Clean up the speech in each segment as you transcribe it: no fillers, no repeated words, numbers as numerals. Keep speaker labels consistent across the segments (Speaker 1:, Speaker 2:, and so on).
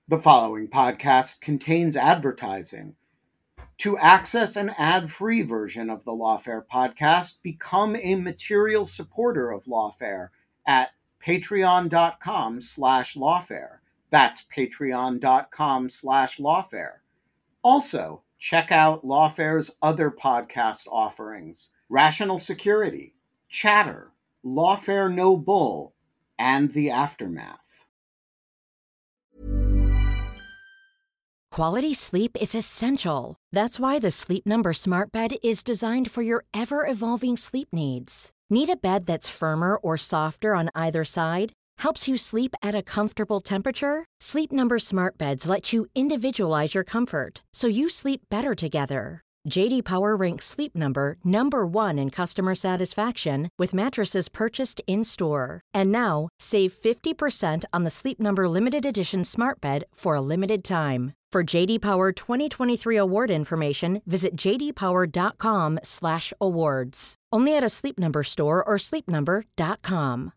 Speaker 1: The following podcast contains advertising. To access an ad-free version of the Lawfare podcast, become a material supporter of Lawfare at patreon.com/lawfare. That's patreon.com/lawfare. Also, check out Lawfare's other podcast offerings: Rational Security, Chatter, Lawfare No Bull, and The Aftermath.
Speaker 2: Quality sleep is essential. That's why the Sleep Number Smart Bed is designed for your ever-evolving sleep needs. Need a bed that's firmer or softer on either side? Helps you sleep at a comfortable temperature? Sleep Number Smart Beds let you individualize your comfort so you sleep better together. J.D. Power ranks Sleep Number number 1 in customer satisfaction with mattresses purchased in-store. And now, save 50% on the Sleep Number Limited Edition Smart Bed for a limited time. For J.D. Power 2023 award information, visit jdpower.com/awards. Only at a Sleep Number store or sleepnumber.com.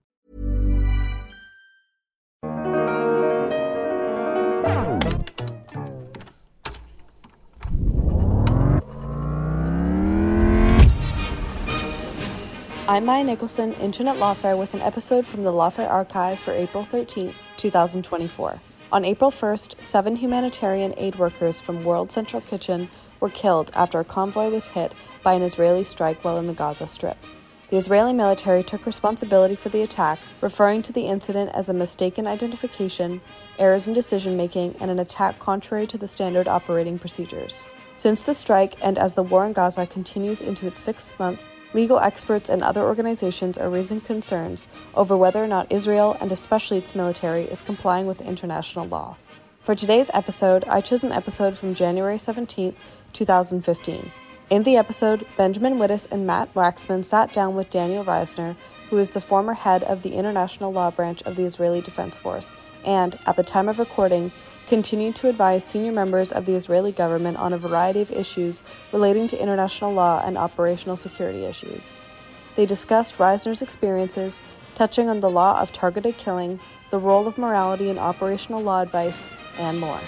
Speaker 3: I'm Maya Nicholson, intern at Lawfare, with an episode from the Lawfare Archive for April 13th, 2024. On April 1st, 7 humanitarian aid workers from World Central Kitchen were killed after a convoy was hit by an Israeli strike while in the Gaza Strip. The Israeli military took responsibility for the attack, referring to the incident as a mistaken identification, errors in decision-making, and an attack contrary to the standard operating procedures. Since the strike, and as the war in Gaza continues into its 6th month, legal experts and other organizations are raising concerns over whether or not Israel, and especially its military, is complying with international law. For today's episode, I chose an episode from January 17th, 2015. In the episode, Benjamin Wittes and Matt Waxman sat down with Daniel Reisner, who is the former head of the International Law Branch of the Israeli Defense Force, and, at the time of recording, continued to advise senior members of the Israeli government on a variety of issues relating to international law and operational security issues. They discussed Reisner's experiences, touching on the law of targeted killing, the role of morality in operational law advice, and more.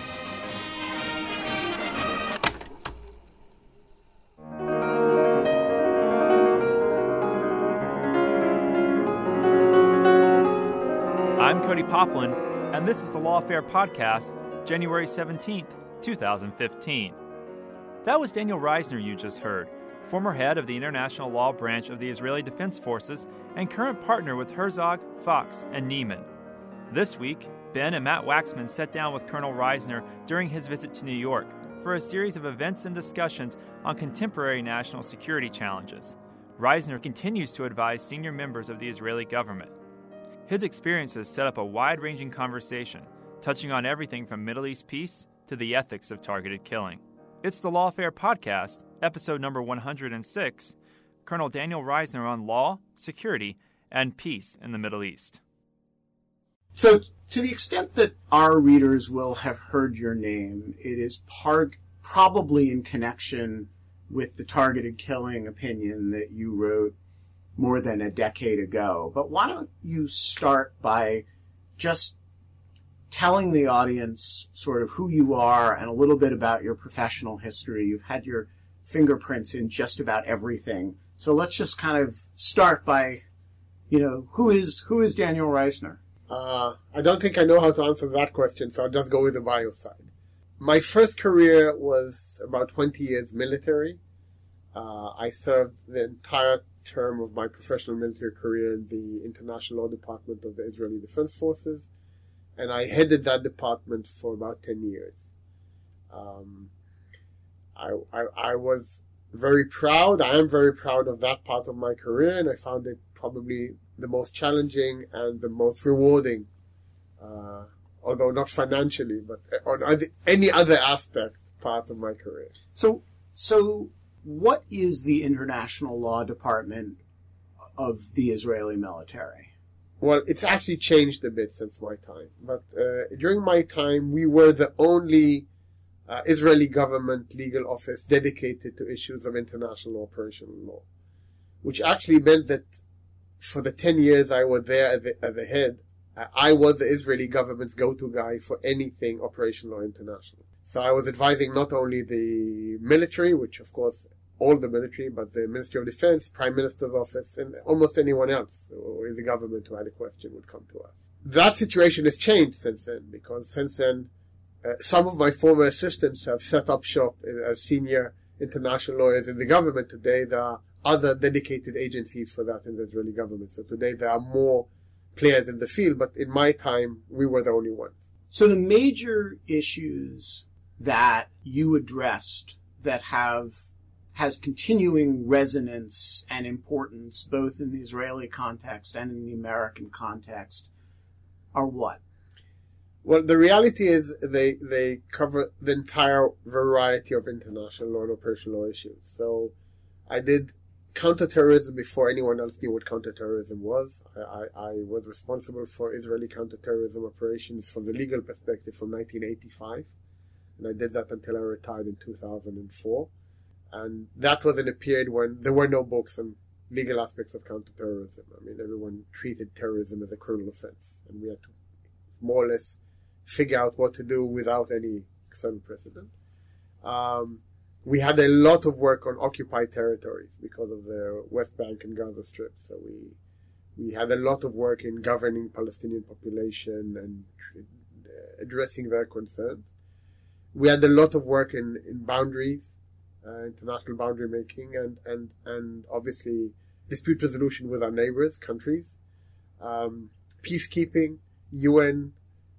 Speaker 4: I'm Cody Poplin, and this is the Lawfare Podcast, January 17th, 2015. That was Daniel Reisner you just heard, former head of the International Law Branch of the Israeli Defense Forces and current partner with Herzog, Fox, and Neiman. This week, Ben and Matt Waxman sat down with Colonel Reisner during his visit to New York for a series of events and discussions on contemporary national security challenges. Reisner continues to advise senior members of the Israeli government. His experiences set up a wide-ranging conversation, touching on everything from Middle East peace to the ethics of targeted killing. It's the Lawfare Podcast, episode number 106, Colonel Daniel Reisner on law, security, and peace in the Middle East.
Speaker 1: So, to the extent that our readers will have heard your name, it is probably in connection with the targeted killing opinion that you wrote more than a decade ago. But why don't you start by just telling the audience sort of who you are and a little bit about your professional history. You've had your fingerprints in just about everything. So let's just kind of start by, who is Daniel Reisner?
Speaker 5: I don't think I know how to answer that question, so I'll just go with the bio side. My first career was about 20 years military. I served the entire term of my professional military career in the International Law Department of the Israeli Defense Forces, and I headed that department for about 10 years. I was very proud. I am very proud of that part of my career, and I found it probably the most challenging and the most rewarding, although not financially, but on any other aspect part of my career.
Speaker 1: So what is the International Law Department of the Israeli military?
Speaker 5: Well, it's actually changed a bit since my time. But during my time, we were the only Israeli government legal office dedicated to issues of international operational law, which actually meant that for the 10 years I was there as a head, I was the Israeli government's go-to guy for anything operational or international. So I was advising not only the military, which of course all the military, but the Ministry of Defense, Prime Minister's office, and almost anyone else in the government who had a question would come to us. That situation has changed since then, because since then, some of my former assistants have set up shop as senior international lawyers in the government. Today, there are other dedicated agencies for that in the Israeli government. So today, there are more players in the field, but in my time, we were the only ones.
Speaker 1: So the major issues that you addressed that has continuing resonance and importance both in the Israeli context and in the American context are what?
Speaker 5: Well, the reality is they cover the entire variety of international law and operational law issues. So I did counterterrorism before anyone else knew what counterterrorism was. I was responsible for Israeli counterterrorism operations from the legal perspective from 1985. And I did that until I retired in 2004. And that was in a period when there were no books on legal aspects of counterterrorism. I mean, everyone treated terrorism as a criminal offense. And we had to more or less figure out what to do without any external precedent. We had a lot of work on occupied territories because of the West Bank and Gaza Strip. So we had a lot of work in governing Palestinian population and addressing their concerns. We had a lot of work in boundaries, international boundary making, and obviously dispute resolution with our neighbors, countries, peacekeeping, UN,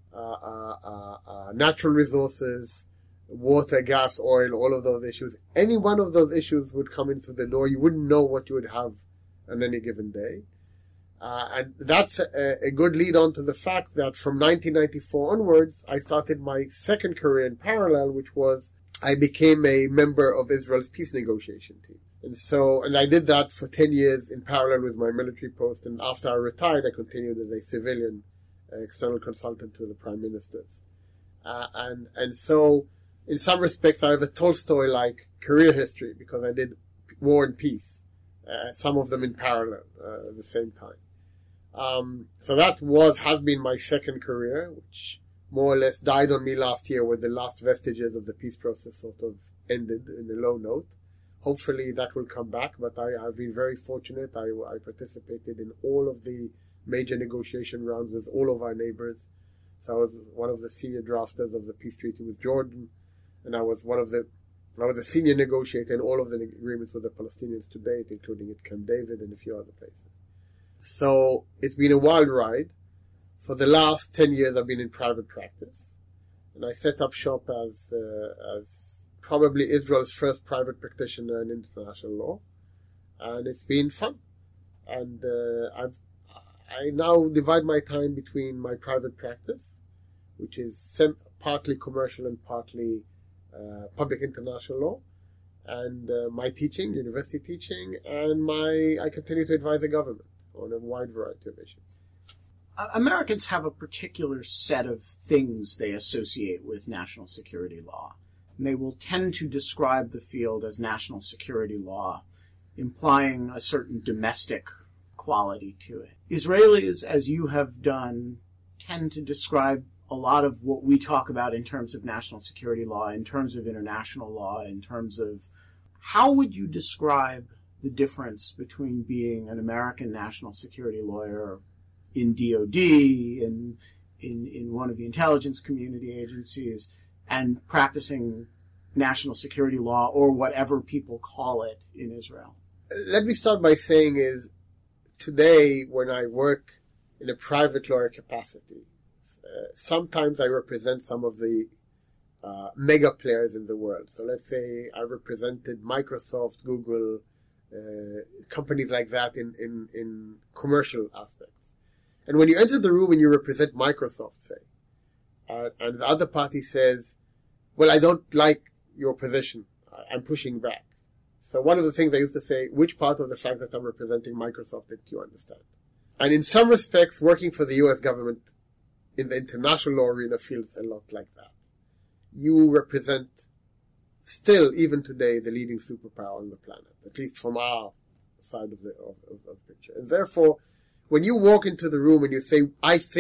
Speaker 5: natural resources, water, gas, oil, all of those issues. Any one of those issues would come in through the door. You wouldn't know what you would have on any given day. And that's a good lead on to the fact that from 1994 onwards, I started my second career in parallel, which was I became a member of Israel's peace negotiation team. And I did that for 10 years in parallel with my military post. And after I retired, I continued as a civilian external consultant to the prime ministers. And so in some respects, I have a Tolstoy-like career history because I did war and peace, some of them in parallel at the same time. So that has been my second career, which more or less died on me last year when the last vestiges of the peace process sort of ended in a low note. Hopefully that will come back, but I've been very fortunate. I participated in all of the major negotiation rounds with all of our neighbors. So I was one of the senior drafters of the peace treaty with Jordan, and I was a senior negotiator in all of the agreements with the Palestinians to date, including at Camp David and a few other places. So it's been a wild ride. For the last 10 years, I've been in private practice, and I set up shop as probably Israel's first private practitioner in international law, and it's been fun. And I now divide my time between my private practice, which is partly commercial and partly public international law, and my teaching, university teaching, and I continue to advise the government on a wide variety of issues.
Speaker 1: Americans have a particular set of things they associate with national security law. And they will tend to describe the field as national security law, implying a certain domestic quality to it. Israelis, as you have done, tend to describe a lot of what we talk about in terms of national security law, in terms of international law, in terms of how would you describe the difference between being an American national security lawyer in DOD, in one of the intelligence community agencies, and practicing national security law, or whatever people call it in Israel?
Speaker 5: Let me start by saying is, today when I work in a private lawyer capacity, sometimes I represent some of the mega players in the world. So let's say I represented Microsoft, Google, companies like that in commercial aspects. And when you enter the room and you represent Microsoft, say, and the other party says, well, I don't like your position, I'm pushing back. So one of the things I used to say, which part of the fact that I'm representing Microsoft did you understand? And in some respects, working for the US government in the international law arena feels a lot like that. You represent still, even today, the leading superpower on the planet, at least from our side of the picture. And therefore, when you walk into the room and you say, I think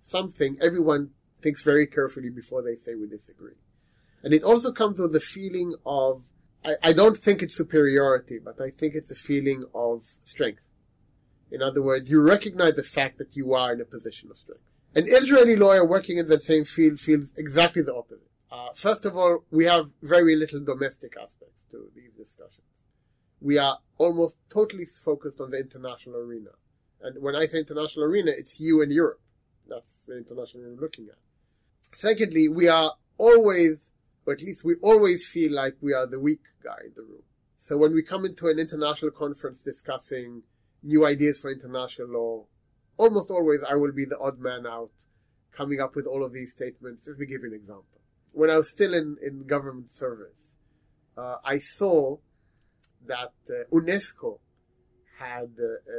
Speaker 5: something, everyone thinks very carefully before they say we disagree. And it also comes with the feeling of, I don't think it's superiority, but I think it's a feeling of strength. In other words, you recognize the fact that you are in a position of strength. An Israeli lawyer working in that same field feels exactly the opposite. First of all, we have very little domestic aspects to these discussions. We are almost totally focused on the international arena. And when I say international arena, it's you and Europe. That's the international arena we're looking at. Secondly, we are always, or at least we always feel like we are the weak guy in the room. So when we come into an international conference discussing new ideas for international law, almost always I will be the odd man out, coming up with all of these statements. Let me give you an example. When I was still in government service, I saw that UNESCO had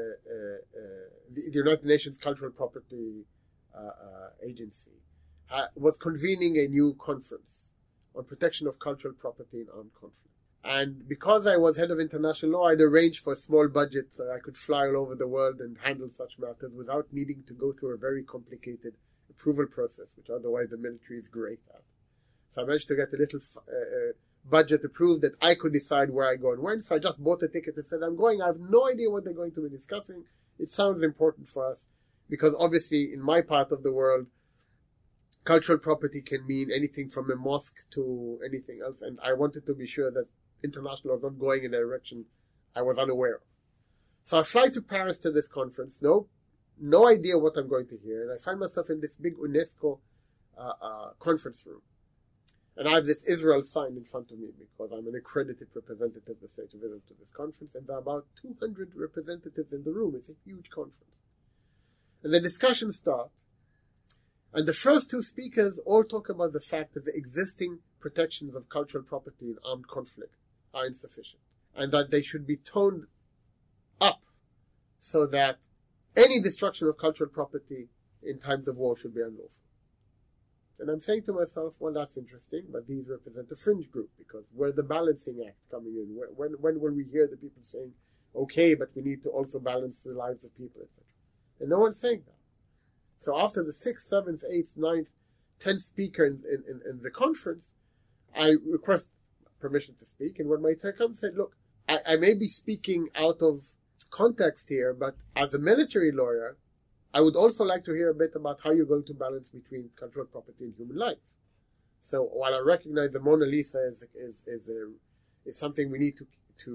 Speaker 5: the United Nations Cultural Property Agency was convening a new conference on protection of cultural property in armed conflict. And because I was head of international law, I'd arranged for a small budget so I could fly all over the world and handle such matters without needing to go through a very complicated approval process, which otherwise the military is great at. So I managed to get a little budget approved that I could decide where I go and when. So I just bought a ticket and said, I'm going. I have no idea what they're going to be discussing. It sounds important for us because obviously in my part of the world, cultural property can mean anything from a mosque to anything else. And I wanted to be sure that international was not going in a direction I was unaware of. So I fly to Paris to this conference. No idea what I'm going to hear. And I find myself in this big UNESCO conference room. And I have this Israel sign in front of me because I'm an accredited representative of the State of Israel to this conference. And there are about 200 representatives in the room. It's a huge conference. And the discussions start. And the first two speakers all talk about the fact that the existing protections of cultural property in armed conflict are insufficient. And that they should be toned up so that any destruction of cultural property in times of war should be unlawful. And I'm saying to myself, well, that's interesting, but these represent a fringe group because where's the balancing act coming in? When will we hear the people saying, okay, but we need to also balance the lives of people, etc.? And no one's saying that. So after the 6th, 7th, 8th, 9th, 10th speaker in the conference, I request permission to speak. And when my turn comes, I said, look, I may be speaking out of context here, but as a military lawyer, I would also like to hear a bit about how you're going to balance between cultural property and human life. So while I recognize the Mona Lisa is something we need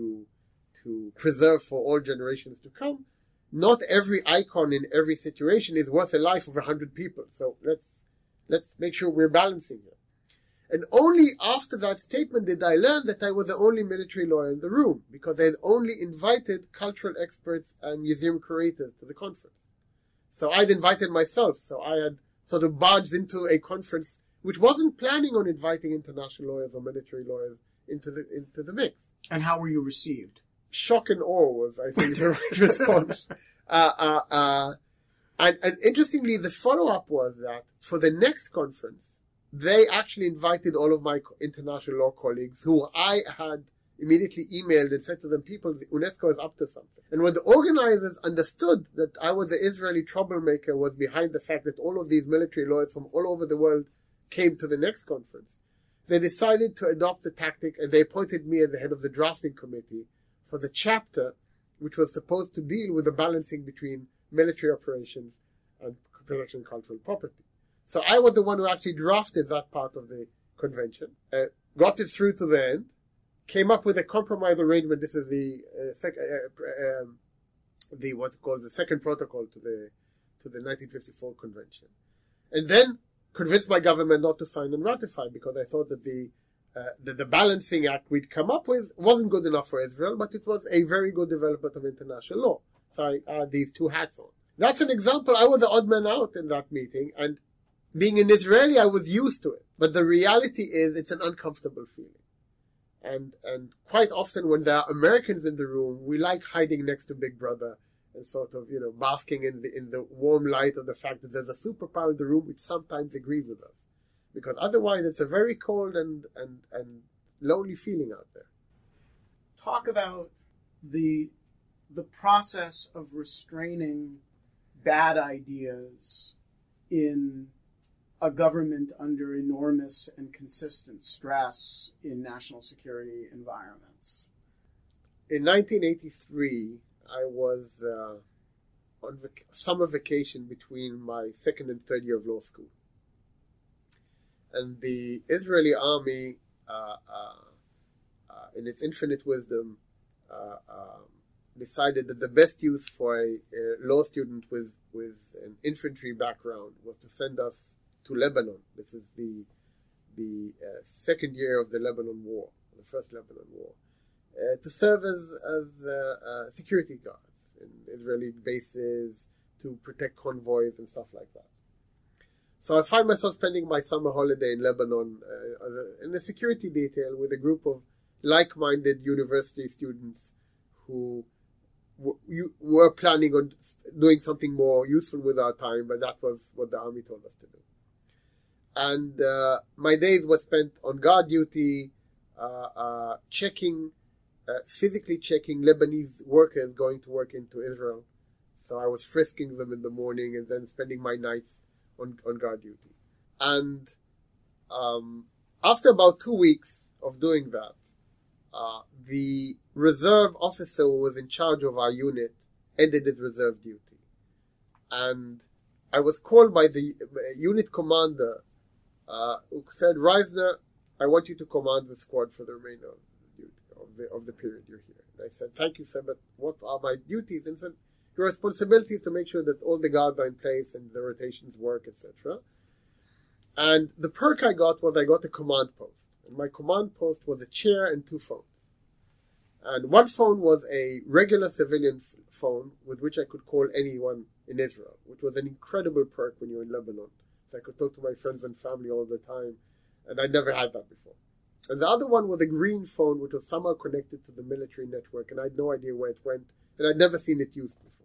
Speaker 5: to preserve for all generations to come, not every icon in every situation is worth a life of 100 people. So let's make sure we're balancing here. And only after that statement did I learn that I was the only military lawyer in the room, because they had only invited cultural experts and museum curators to the conference. So I'd invited myself. So I had sort of barged into a conference which wasn't planning on inviting international lawyers or military lawyers into the mix.
Speaker 1: And how were you received?
Speaker 5: Shock and awe was, I think, the right response. And interestingly, the follow-up was that for the next conference, they actually invited all of my international law colleagues who I had immediately emailed and said to them, people, UNESCO is up to something. And when the organizers understood that I was the Israeli troublemaker was behind the fact that all of these military lawyers from all over the world came to the next conference, they decided to adopt the tactic and they appointed me as the head of the drafting committee for the chapter which was supposed to deal with the balancing between military operations and protection of cultural property. So I was the one who actually drafted that part of the convention, got it through to the end, came up with a compromise arrangement. This is the second protocol to the 1954 convention, and then convinced my government not to sign and ratify because I thought that the balancing act we'd come up with wasn't good enough for Israel, but it was a very good development of international law. So I had these two hats on. That's an example. I was the odd man out in that meeting, and being an Israeli, I was used to it. But the reality is it's an uncomfortable feeling. And quite often when there are Americans in the room, we like hiding next to Big Brother and sort of, basking in the warm light of the fact that there's a superpower in the room which sometimes agrees with us. Because otherwise it's a very cold and lonely feeling out there.
Speaker 1: Talk about the process of restraining bad ideas in a government under enormous and consistent stress in national security environments?
Speaker 5: In 1983, I was on summer vacation between my second and third year of law school. And the Israeli army, in its infinite wisdom, decided that the best use for a law student with an infantry background was to send us to Lebanon. This is the second year of the Lebanon War, the first Lebanon War, to serve as security guards in Israeli bases, to protect convoys and stuff like that. So I find myself spending my summer holiday in Lebanon in a security detail with a group of like-minded university students who were planning on doing something more useful with our time, but that was what the army told us to do. And my days were spent on guard duty, physically checking Lebanese workers going to work into Israel. So I was frisking them in the morning and then spending my nights on guard duty. And after about 2 weeks of doing that, the reserve officer who was in charge of our unit ended his reserve duty. And I was called by the unit commander who said, "Reisner, I want you to command the squad for the remainder of the period you're here." And I said, "Thank you, sir, but what are my duties?" And said, "Your responsibility is to make sure that all the guards are in place and the rotations work, etc." And the perk I got was I got a command post. And my command post was a chair and 2 phones. And one phone was a regular civilian phone with which I could call anyone in Israel, which was an incredible perk when you're in Lebanon. So I could talk to my friends and family all the time, and I'd never had that before. And the other one was a green phone, which was somehow connected to the military network, and I had no idea where it went, and I'd never seen it used before.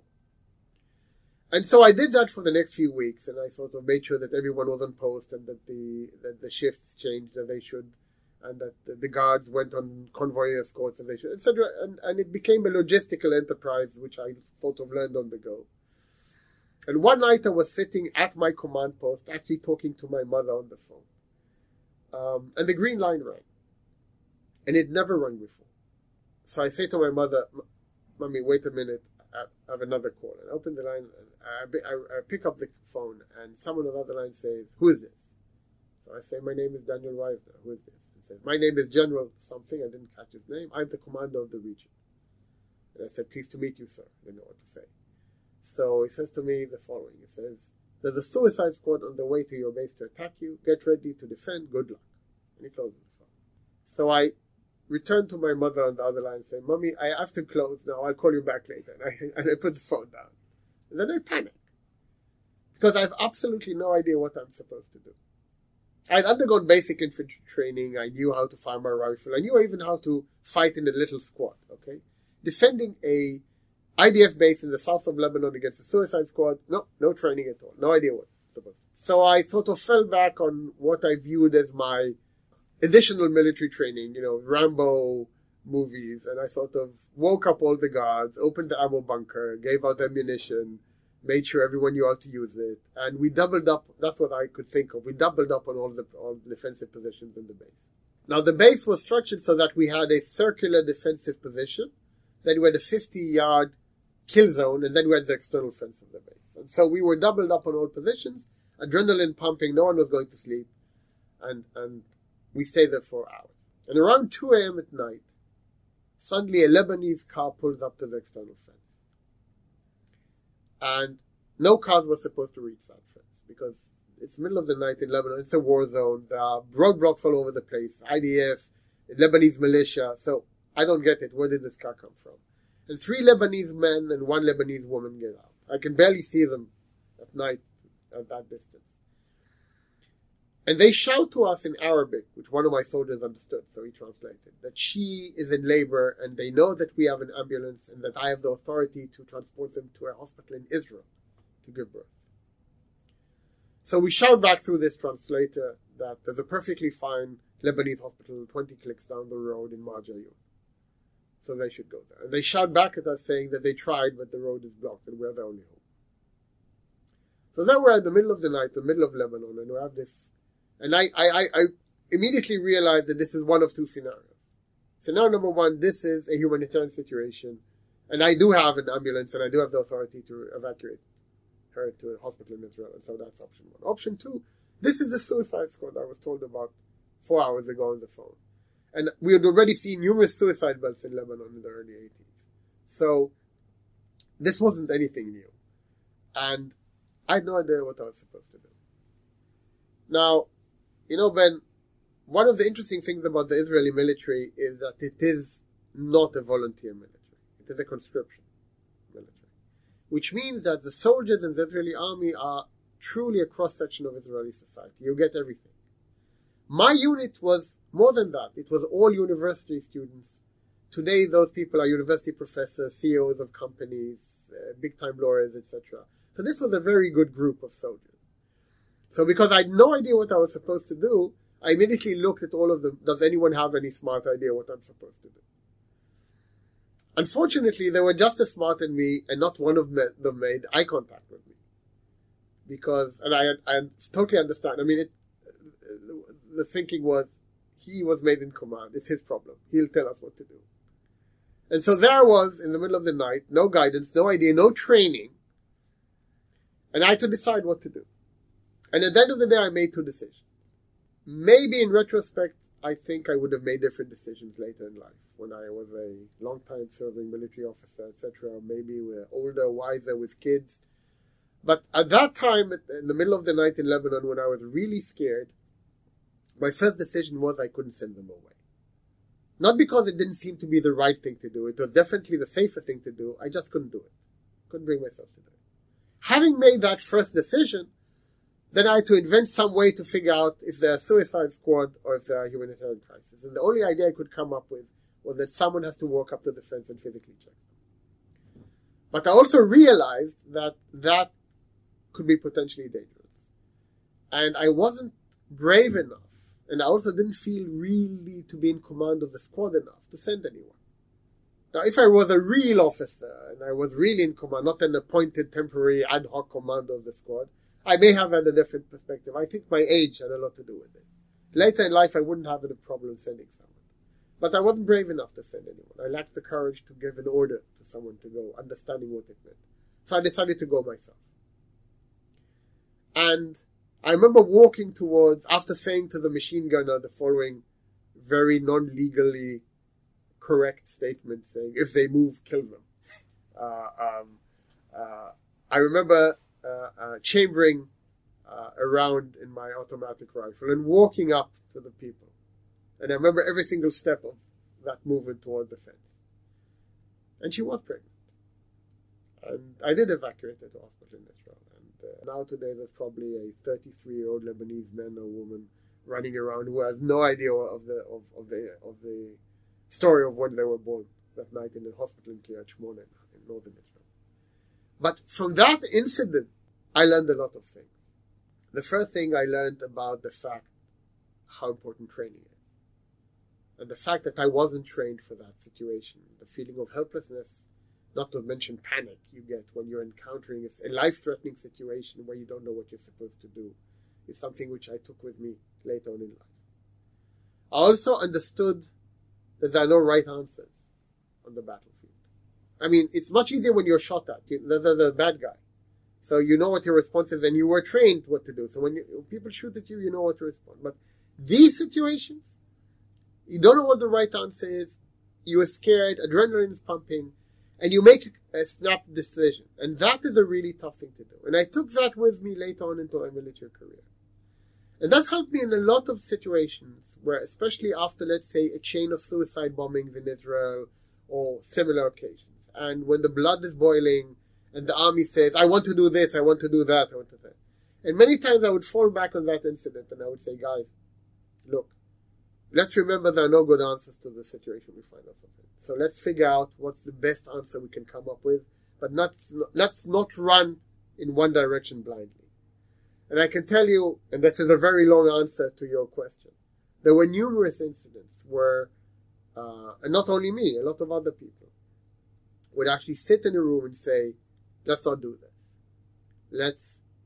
Speaker 5: And so I did that for the next few weeks, and I sort of made sure that everyone was on post and that the shifts changed as they should, and that the guards went on convoy escorts as they should, etc. And it became a logistical enterprise, which I sort of learned on the go. And one night I was sitting at my command post, actually talking to my mother on the phone. And the green line rang. And it never rang before. So I say to my mother, "Mommy, wait a minute, I have another call." And I open the line, and I pick up the phone, and someone on the other line says, "Who is this?" So I say, "My name is Daniel Reisner. Who is this?" He says, "My name is General something." I didn't catch his name. "I'm the commander of the region." And I said, "Pleased to meet you, sir." I didn't know what to say. So he says to me the following. He says, "There's a suicide squad on the way to your base to attack you. Get ready to defend. Good luck." And he closes the phone. So I return to my mother on the other line and say, "Mommy, I have to close now. I'll call you back later." And I put the phone down. And then I panic. Because I have absolutely no idea what I'm supposed to do. I'd undergone basic infantry training. I knew how to fire my rifle. I knew even how to fight in a little squad, okay? Defending a IDF base in the south of Lebanon against a suicide squad, no training at all. No idea what I'm supposed to do. So I sort of fell back on what I viewed as my additional military training, Rambo movies, and I sort of woke up all the guards, opened the ammo bunker, gave out ammunition, made sure everyone knew how to use it, and we doubled up. That's what I could think of. We doubled up on all the defensive positions in the base. Now, the base was structured so that we had a circular defensive position, then we had a 50-yard kill zone, and then we had the external fence of the base. And so we were doubled up on all positions, adrenaline pumping, no one was going to sleep, and we stayed there for hours. And around 2 a.m. at night, suddenly a Lebanese car pulls up to the external fence. And no cars were supposed to reach that fence because it's the middle of the night in Lebanon. It's a war zone. There are roadblocks all over the place. IDF, Lebanese militia. So I don't get it. Where did this car come from? And 3 Lebanese men and 1 Lebanese woman get out. I can barely see them at night at that distance. And they shout to us in Arabic, which one of my soldiers understood, so he translated, that she is in labor and they know that we have an ambulance and that I have the authority to transport them to a hospital in Israel to give birth. So we shout back through this translator that there's a perfectly fine Lebanese hospital 20 clicks down the road in Marjayoun. So they should go there. And they shout back at us saying that they tried, but the road is blocked and we're the only hope. So then we're in the middle of the night, the middle of Lebanon, and we have this, and I immediately realized that this is one of two scenarios. Scenario number one, this is a humanitarian situation, and I do have an ambulance, and I do have the authority to evacuate her to a hospital in Israel, and so that's option one. Option two, this is the suicide squad I was told about 4 hours ago on the phone. And we had already seen numerous suicide belts in Lebanon in the early 80s. So this wasn't anything new. And I had no idea what I was supposed to do. Now, Ben, one of the interesting things about the Israeli military is that it is not a volunteer military. It is a conscription military. Which means that the soldiers in the Israeli army are truly a cross-section of Israeli society. You get everything. My unit was more than that. It was all university students. Today, those people are university professors, CEOs of companies, big-time lawyers, etc. So this was a very good group of soldiers. So because I had no idea what I was supposed to do, I immediately looked at all of them. Does anyone have any smart idea what I'm supposed to do? Unfortunately, they were just as smart as me, and not one of them made eye contact with me. And I totally understand. The thinking was, he was made in command. It's his problem. He'll tell us what to do. And so there I was in the middle of the night, no guidance, no idea, no training. And I had to decide what to do. And at the end of the day, I made two decisions. Maybe in retrospect, I think I would have made different decisions later in life. When I was a long-time serving military officer, etc. Maybe we're older, wiser with kids. But at that time, in the middle of the night in Lebanon, when I was really scared, my first decision was I couldn't send them away. Not because it didn't seem to be the right thing to do. It was definitely the safer thing to do. I just couldn't do it. Couldn't bring myself to do it. Having made that first decision, then I had to invent some way to figure out if they're a suicide squad or if they're a humanitarian crisis. And the only idea I could come up with was that someone has to walk up to the fence and physically check them. But I also realized that that could be potentially dangerous. And I wasn't brave enough. And I also didn't feel really to be in command of the squad enough to send anyone. Now, if I was a real officer and I was really in command, not an appointed temporary ad hoc commander of the squad, I may have had a different perspective. I think my age had a lot to do with it. Later in life, I wouldn't have a problem sending someone. But I wasn't brave enough to send anyone. I lacked the courage to give an order to someone to go, understanding what it meant. So I decided to go myself. And I remember walking towards, after saying to the machine gunner the following very non-legally correct statement saying, if they move, kill them. I remember chambering around in my automatic rifle and walking up to the people. And I remember every single step of that movement toward the fence. And she was pregnant. And I did evacuate her to hospital in Israel. And now today there's probably a 33-year-old Lebanese man or woman running around who has no idea of the story of when they were born that night in a hospital in Kiryat Shmona in northern Israel. But from that incident, I learned a lot of things. The first thing I learned about the fact how important training is. And the fact that I wasn't trained for that situation. The feeling of helplessness, not to mention panic you get when you're encountering a life-threatening situation where you don't know what you're supposed to do, is something which I took with me later on in life. I also understood that there are no right answers on the battlefield. I mean, it's much easier when you're shot at. You're the bad guy. So you know what your response is and you were trained what to do. So when people shoot at you, you know what to respond. But these situations, you don't know what the right answer is. You are scared, adrenaline is pumping, and you make a snap decision. And that is a really tough thing to do. And I took that with me later on into my military career. And that helped me in a lot of situations where, especially after, let's say, a chain of suicide bombings in Israel or similar occasions. And when the blood is boiling and the army says, I want to do this, I want to do that, I want to do that. And many times I would fall back on that incident and I would say, guys, look, let's remember there are no good answers to the situation we find ourselves in. So let's figure out what's the best answer we can come up with, but let's not run in one direction blindly. And I can tell you, and this is a very long answer to your question, there were numerous incidents where, and not only me, a lot of other people would actually sit in a room and say, let's not do this. Let's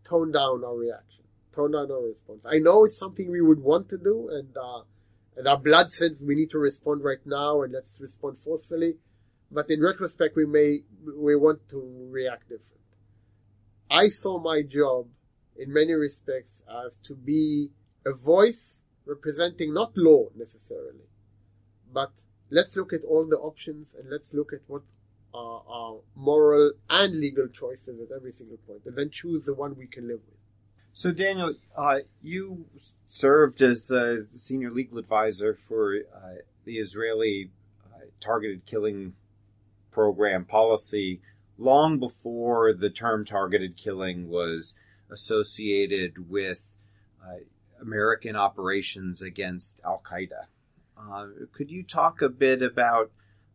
Speaker 5: tone down our reaction, tone down our response. I know it's something we would want to do, and our blood says we need to respond right now, and let's respond forcefully. But in retrospect, we want to react different. I saw my job, in many respects, as to be a voice representing not law necessarily, but let's look at all the options and let's look at what are our moral and legal choices at every single point, and then choose the one we can live with.
Speaker 6: So, Daniel, you served as a senior legal advisor for the Israeli targeted killing program policy long before the term targeted killing was associated with American operations against Al-Qaeda. Could you talk a bit about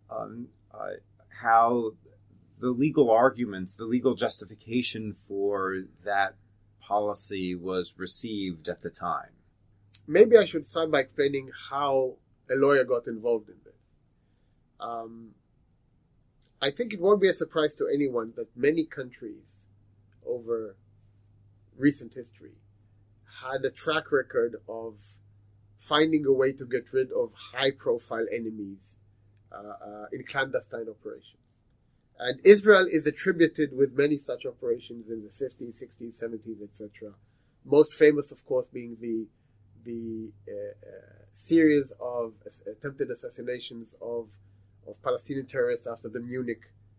Speaker 6: how the legal arguments, the legal justification for that policy was received at the time?
Speaker 5: Maybe I should start by explaining how a lawyer got involved in this. I think it won't be a surprise to anyone that many countries over recent history had a track record of finding a way to get rid of high-profile enemies in clandestine operations. And Israel is attributed with many such operations in the 50s, 60s, 70s, etc. Most famous, of course, being the series of attempted assassinations of Palestinian terrorists after the Munich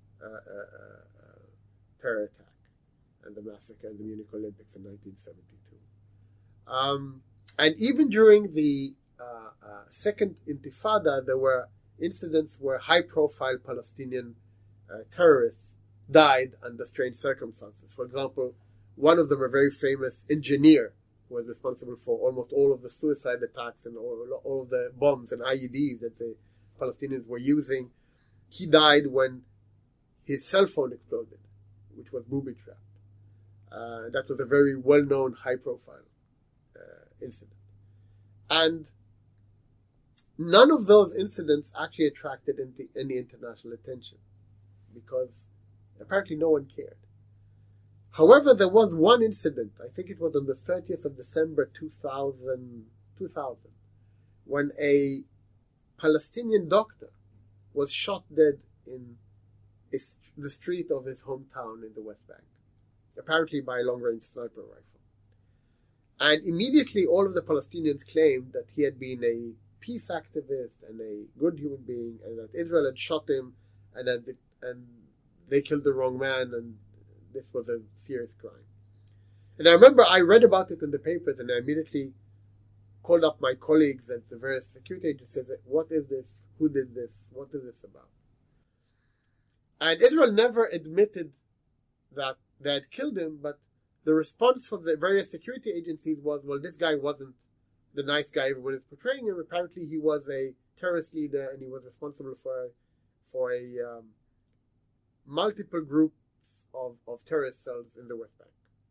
Speaker 5: terror attack and the massacre in the Munich Olympics in 1972. And even during the Second Intifada, there were incidents where high-profile Palestinian terrorists died under strange circumstances. For example, one of them, a very famous engineer, who was responsible for almost all of the suicide attacks and all of the bombs and IEDs that the Palestinians were using. He died when his cell phone exploded, which was booby-trapped. That was a very well-known, high-profile incident. And none of those incidents actually attracted any international attention, because apparently no one cared. However, there was one incident, I think it was on the 30th of December 2000, when a Palestinian doctor was shot dead in the street of his hometown in the West Bank, apparently by a long-range sniper rifle. And immediately all of the Palestinians claimed that he had been a peace activist and a good human being, and that Israel had shot him, and they killed the wrong man, and this was a serious crime. And I remember I read about it in the papers, and I immediately called up my colleagues at the various security agencies. What is this? Who did this? What is this about? And Israel never admitted that they had killed him, but the response from the various security agencies was, well, this guy wasn't the nice guy everyone is portraying him. Apparently he was a terrorist leader, and he was responsible for a multiple groups of terrorist cells in the West Bank.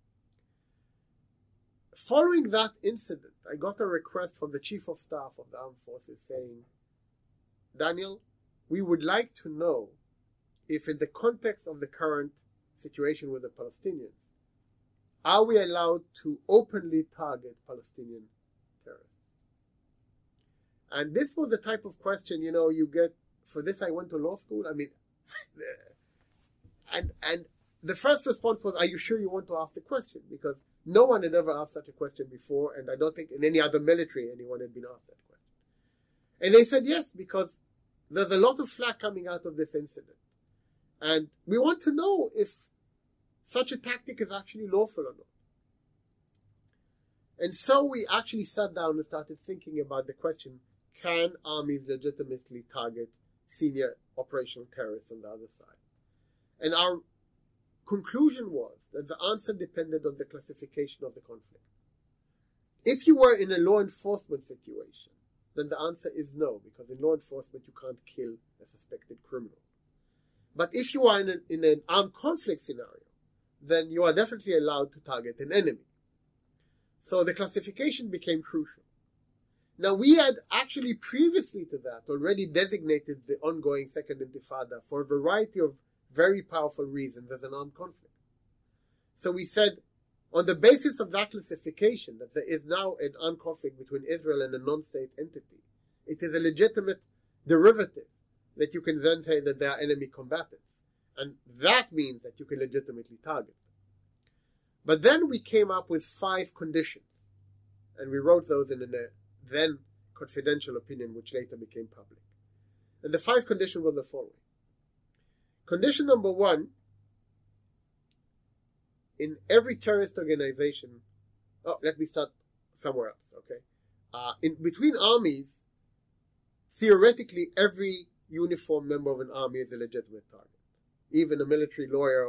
Speaker 5: Following that incident, I got a request from the Chief of Staff of the Armed Forces saying, Daniel, we would like to know if in the context of the current situation with the Palestinians, are we allowed to openly target Palestinian terrorists? And this was the type of question, you get. For this, I went to law school. I mean, and the first response was, are you sure you want to ask the question? Because no one had ever asked such a question before, and I don't think in any other military anyone had been asked that question. And they said yes, because there's a lot of flack coming out of this incident. And we want to know if such a tactic is actually lawful or not. And so we actually sat down and started thinking about the question, can armies legitimately target senior operational terrorists on the other side? And our conclusion was that the answer depended on the classification of the conflict. If you were in a law enforcement situation, then the answer is no, because in law enforcement you can't kill a suspected criminal. But if you are in an armed conflict scenario, then you are definitely allowed to target an enemy. So the classification became crucial. Now, we had actually previously to that already designated the ongoing Second Intifada for a variety of very powerful reasons as an armed conflict. So we said, On the basis of that classification, that there is now an armed conflict between Israel and a non-state entity, it is a legitimate derivative that you can then say that they are enemy combatants. And that means that you can legitimately target them. But then we came up with 5 conditions, and we wrote those in a then confidential opinion, which later became public. And the 5 conditions were the following. Condition number 1, in every terrorist organization, let me start somewhere else, okay? In between armies, theoretically, every uniformed member of an army is a legitimate target. Even a military lawyer,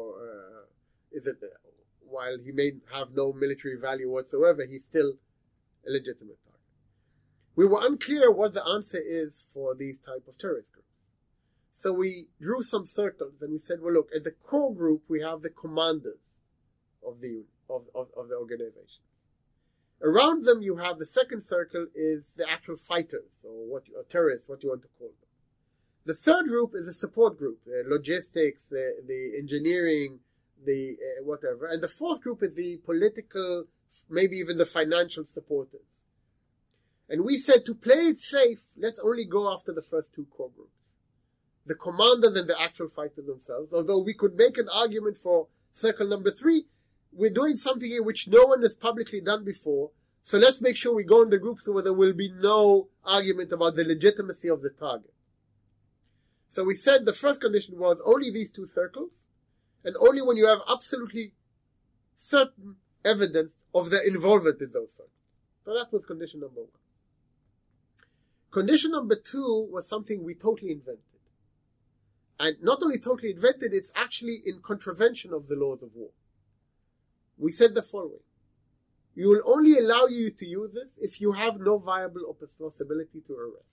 Speaker 5: while he may have no military value whatsoever, he's still a legitimate target. We were unclear what the answer is for these type of terrorist groups. So we drew some circles and we said, well, look, at the core group, we have the commanders of the organization. Around them, you have the second circle is the actual fighters, or terrorists, what you want to call them. The third group is a support group, the logistics, the engineering, the whatever. And the fourth group is the political, maybe even the financial supporters. And we said to play it safe, let's only go after the first 2 core groups. The commanders and the actual fighters themselves. Although we could make an argument for circle number 3, we're doing something here which no one has publicly done before. So let's make sure we go in the groups where there will be no argument about the legitimacy of the target. So we said the first condition was only these 2 circles, and only when you have absolutely certain evidence of their involvement in those circles. So that was condition number 1. Condition number 2 was something we totally invented. And not only totally invented, it's actually in contravention of the laws of war. We said the following. We will only allow you to use this if you have no viable possibility to arrest.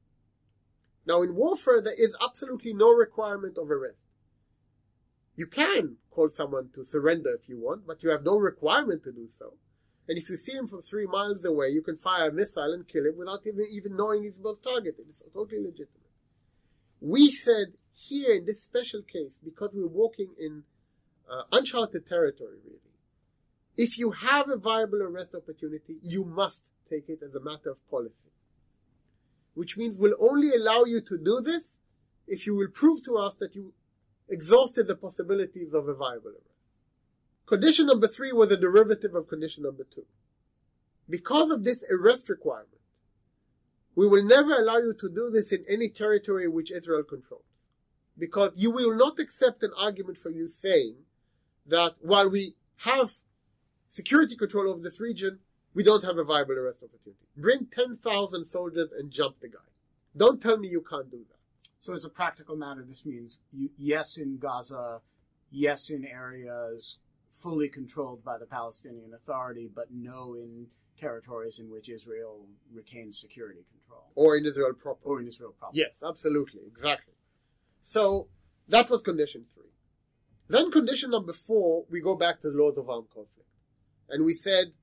Speaker 5: Now in warfare, there is absolutely no requirement of arrest. You can call someone to surrender if you want, but you have no requirement to do so. And if you see him from 3 miles away, you can fire a missile and kill him without even knowing he's both targeted. It's totally legitimate. We said here in this special case, because we're walking in uncharted territory really, if you have a viable arrest opportunity, you must take it as a matter of policy. Which means we'll only allow you to do this if you will prove to us that you exhausted the possibilities of a viable arrest. Condition number 3 was a derivative of condition number 2. Because of this arrest requirement, we will never allow you to do this in any territory which Israel controls. Because you will not accept an argument from you saying that while we have security control over this region, we don't have a viable arrest opportunity. Bring 10,000 soldiers and jump the guy. Don't tell me you can't do that.
Speaker 1: So as a practical matter, this means yes in Gaza, yes in areas fully controlled by the Palestinian Authority, but no in territories in which Israel retains security control.
Speaker 5: Or in Israel proper. Yes, absolutely, exactly. So that was condition 3. Then condition number 4, we go back to the laws of armed conflict. And we said,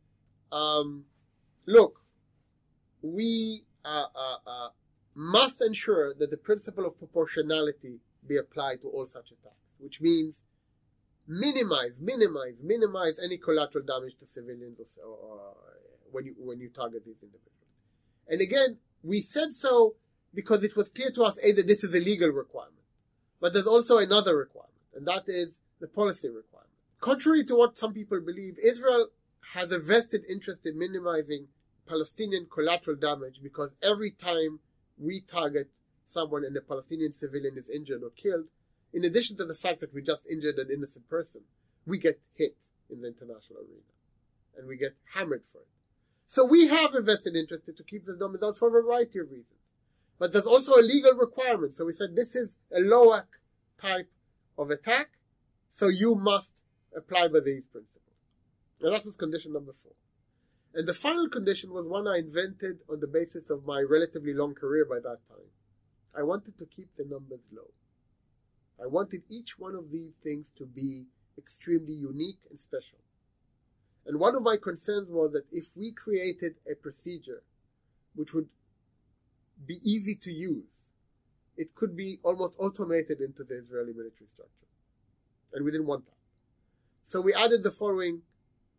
Speaker 5: look, we must ensure that the principle of proportionality be applied to all such attacks, which means minimize any collateral damage to civilians or when you target these individuals. And again, we said so because it was clear to us, that this is a legal requirement. But there's also another requirement, and that is the policy requirement. Contrary to what some people believe, Israel has a vested interest in minimizing Palestinian collateral damage because every time we target someone and a Palestinian civilian is injured or killed, in addition to the fact that we just injured an innocent person, we get hit in the international arena. And we get hammered for it. So we have a vested interest to keep this numbers down for a variety of reasons. But there's also a legal requirement. So we said this is a LOAC type of attack, so you must apply by these principles. And that was condition number 4. And the final condition was one I invented on the basis of my relatively long career by that time. I wanted to keep the numbers low. I wanted each one of these things to be extremely unique and special. And one of my concerns was that if we created a procedure which would be easy to use, it could be almost automated into the Israeli military structure. And we didn't want that. So we added the following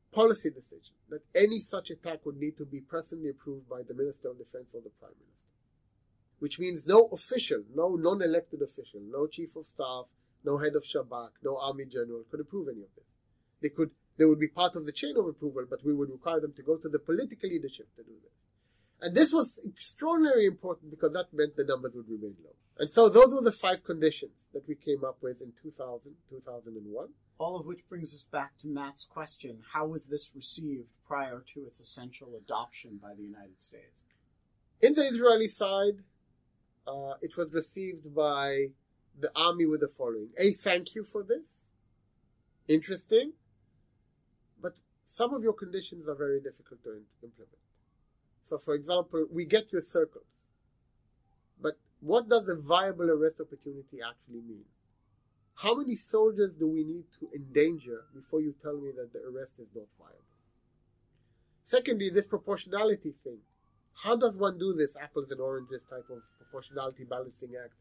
Speaker 5: policy decision that any such attack would need to be personally approved by the Minister of Defense or the Prime Minister. Which means no official, no non-elected official, no chief of staff, no head of Shabak, no army general could approve any of this. They would be part of the chain of approval, but we would require them to go to the political leadership to do this. And this was extraordinarily important because that meant the numbers would remain low. And so those were the 5 conditions that we came up with in 2000, 2001.
Speaker 1: All of which brings us back to Matt's question. How was this received prior to its essential adoption by the United States?
Speaker 5: In the Israeli side, it was received by the army with the following. Thank you for this. Interesting. But some of your conditions are very difficult to implement. So, for example, we get your circles. But what does a viable arrest opportunity actually mean? How many soldiers do we need to endanger before you tell me that the arrest is not viable? Secondly, this proportionality thing. How does one do this apples and oranges type of proportionality balancing act?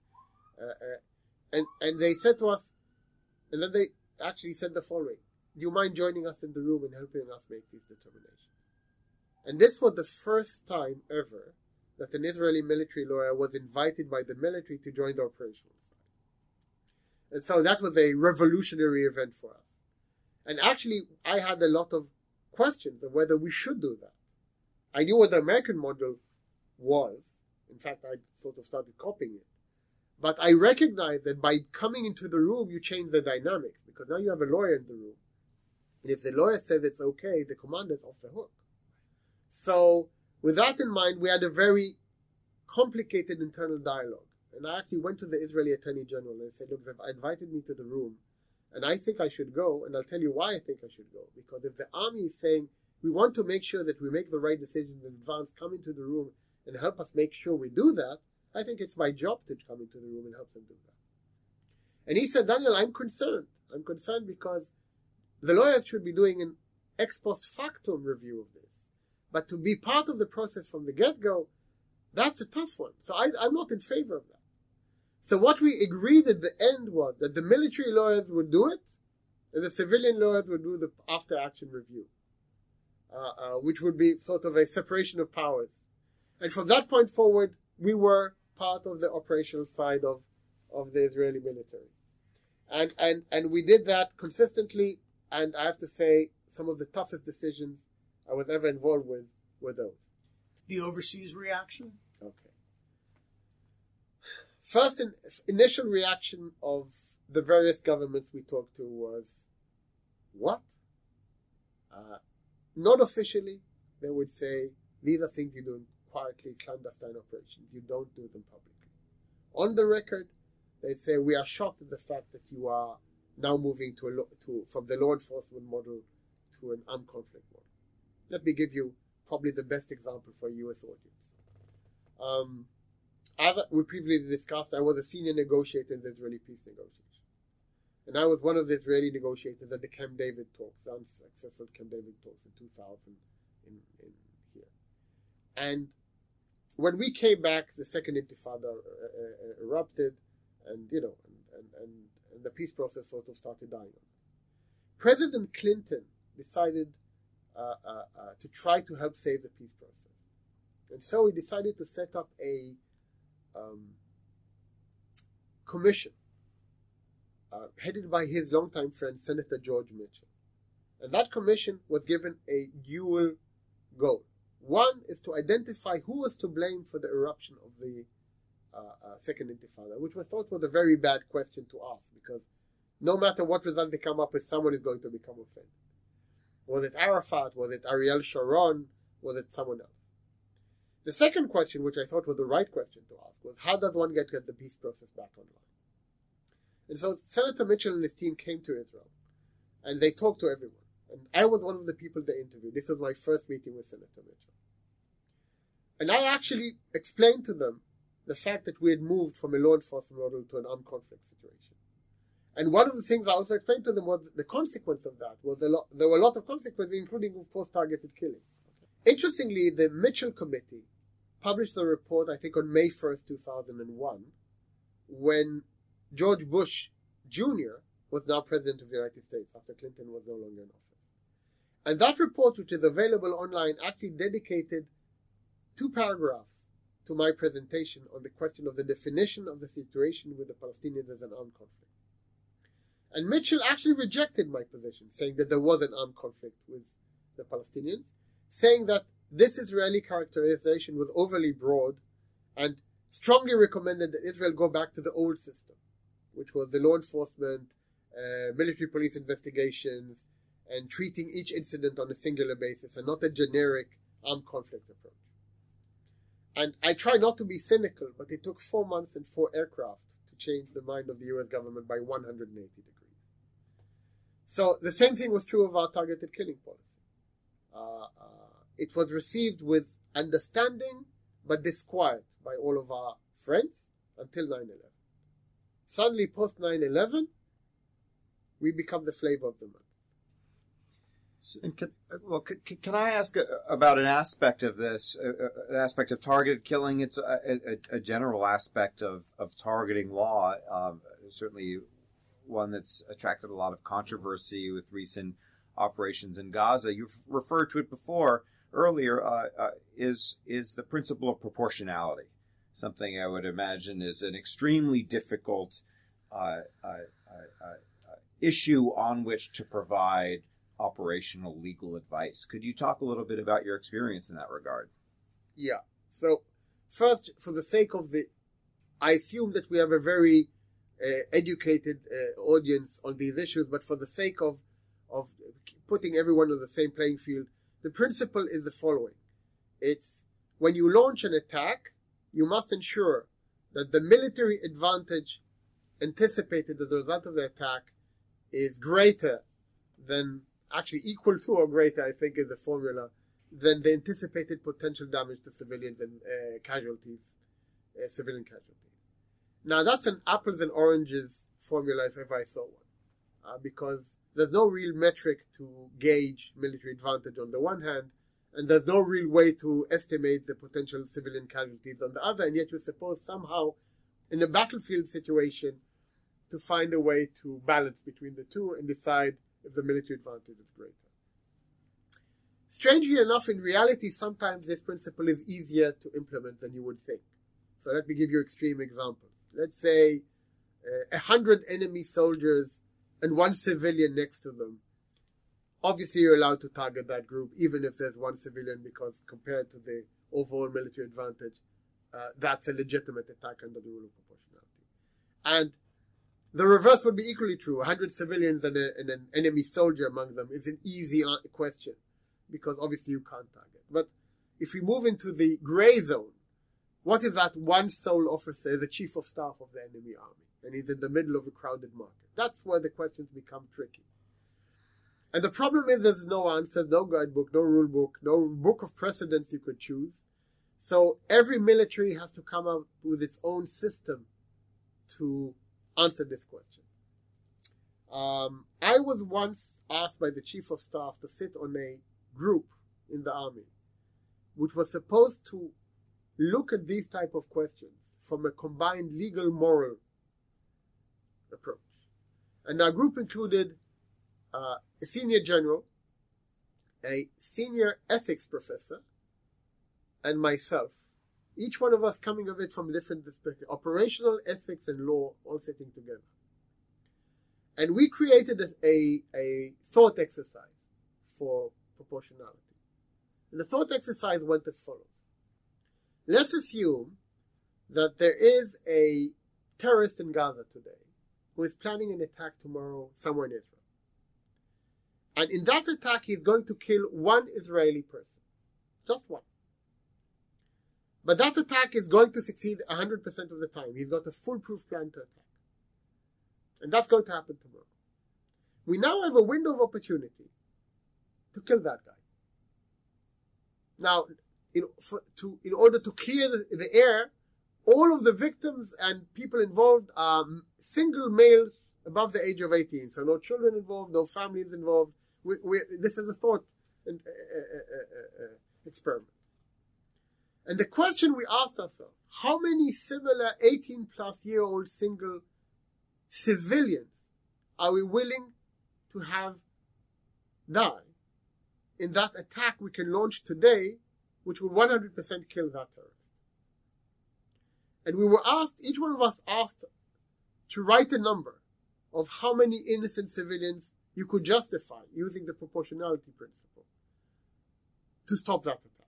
Speaker 5: And they said to us, and then they actually said the following. Do you mind joining us in the room and helping us make these determinations? And this was the first time ever that an Israeli military lawyer was invited by the military to join the operational side. And so that was a revolutionary event for us. And actually, I had a lot of questions of whether we should do that. I knew what the American model was. In fact, I sort of started copying it. But I recognized that by coming into the room, you change the dynamics, because now you have a lawyer in the room. And if the lawyer says it's okay, the commander's off the hook. So, with that in mind, we had a very complicated internal dialogue. And I actually went to the Israeli Attorney General and said, look, they've invited me to the room, and I think I should go, and I'll tell you why I think I should go. Because if the army is saying, we want to make sure that we make the right decisions in advance, come into the room and help us make sure we do that, I think it's my job to come into the room and help them do that. And he said, Daniel, I'm concerned. I'm concerned because the lawyers should be doing an ex post factum review of this. But to be part of the process from the get-go, that's a tough one. So I'm not in favor of that. So what we agreed at the end was that the military lawyers would do it, and the civilian lawyers would do the after-action review, which would be sort of a separation of powers. And from that point forward, we were part of the operational side of the Israeli military. And we did that consistently, and I have to say, some of the toughest decisions I was ever involved with were those.
Speaker 1: The overseas reaction?
Speaker 5: Okay. First, initial reaction of the various governments we talked to was, what? Not officially, they would say, these are things you do in quietly, clandestine operations. You don't do them publicly. On the record, they'd say, we are shocked at the fact that you are now moving from the law enforcement model to an armed conflict model. Let me give you probably the best example for a U.S. audience. As we previously discussed, I was a senior negotiator in the Israeli peace negotiations. And I was one of the Israeli negotiators at the Camp David talks, the unsuccessful Camp David talks in 2000 in here. And when we came back, the second Intifada erupted, and and the peace process sort of started dying. President Clinton decided to try to help save the peace process. And so he decided to set up a commission headed by his longtime friend, Senator George Mitchell. And that commission was given a dual goal. One is to identify who was to blame for the eruption of the Second Intifada, which was thought was a very bad question to ask, because no matter what result they come up with, someone is going to become offended. Was it Arafat? Was it Ariel Sharon? Was it someone else? The second question, which I thought was the right question to ask, was how does one get the peace process back online? And so Senator Mitchell and his team came to Israel, and they talked to everyone. And I was one of the people they interviewed. This was my first meeting with Senator Mitchell. And I actually explained to them the fact that we had moved from a law enforcement model to an armed conflict situation. And one of the things I also explained to them was the consequence of that. There were a lot of consequences, including, of course, targeted killing. Interestingly, the Mitchell Committee published the report, I think, on May 1st, 2001, when George Bush Jr. was now President of the United States, after Clinton was no longer in office. And that report, which is available online, actually dedicated 2 paragraphs to my presentation on the question of the definition of the situation with the Palestinians as an armed conflict. And Mitchell actually rejected my position, saying that there was an armed conflict with the Palestinians, saying that this Israeli characterization was overly broad, and strongly recommended that Israel go back to the old system, which was the law enforcement, military police investigations, and treating each incident on a singular basis and not a generic armed conflict approach. And I try not to be cynical, but it took 4 months and 4 aircraft to change the mind of the US government by 180 degrees. So the same thing was true of our targeted killing policy. It was received with understanding but disquiet by all of our friends until 9/11. Suddenly, post 9/11, we become the flavor of the month.
Speaker 6: So, can I ask about an aspect of this, an aspect of targeted killing? It's a general aspect of targeting law, certainly one that's attracted a lot of controversy with recent operations in Gaza. You've referred to it earlier, is the principle of proportionality, something I would imagine is an extremely difficult issue on which to provide operational legal advice. Could you talk a little bit about your experience in that regard?
Speaker 5: Yeah. So first, for the sake of I assume that we have a very educated audience on these issues, but for the sake of putting everyone on the same playing field, the principle is the following. It's when you launch an attack, you must ensure that the military advantage anticipated as a result of the attack is greater than, actually equal to or greater, I think is the formula, than the anticipated potential damage to civilians and civilian casualties. Now that's an apples and oranges formula if ever I saw one, because there's no real metric to gauge military advantage on the one hand, and there's no real way to estimate the potential civilian casualties on the other, and yet you're supposed somehow, in a battlefield situation, to find a way to balance between the two and decide if the military advantage is greater. Strangely enough, in reality, sometimes this principle is easier to implement than you would think. So let me give you extreme examples. Let's say 100 enemy soldiers and 1 civilian next to them. Obviously, you're allowed to target that group, even if there's 1 civilian, because compared to the overall military advantage, that's a legitimate attack under the rule of proportionality. And the reverse would be equally true. 100 civilians and an enemy soldier among them is an easy question, because obviously you can't target. But if we move into the gray zone, what if that one sole officer is the chief of staff of the enemy army, and he's in the middle of a crowded market? That's where the questions become tricky. And the problem is there's no answer, no guidebook, no rule book, no book of precedents you could choose. So every military has to come up with its own system to answer this question. I was once asked by the chief of staff to sit on a group in the army, which was supposed to look at these type of questions from a combined legal moral approach. And our group included a senior general, a senior ethics professor, and myself. Each one of us coming of it from a different perspective. Operational, ethics, and law all sitting together. And we created a thought exercise for proportionality. And the thought exercise went as follows. Let's assume that there is a terrorist in Gaza today who is planning an attack tomorrow somewhere in Israel. And in that attack, he's going to kill 1 Israeli person. Just 1. But that attack is going to succeed 100% of the time. He's got a foolproof plan to attack. And that's going to happen tomorrow. We now have a window of opportunity to kill that guy. Now, in order to clear the air, all of the victims and people involved are single males above the age of 18. So no children involved, no families involved. This is a thought experiment. And the question we asked ourselves, how many similar 18-plus-year-old single civilians are we willing to have die in that attack we can launch today which would 100% kill that terrorist? And we were asked, each one of us asked, to write a number of how many innocent civilians you could justify using the proportionality principle to stop that attack.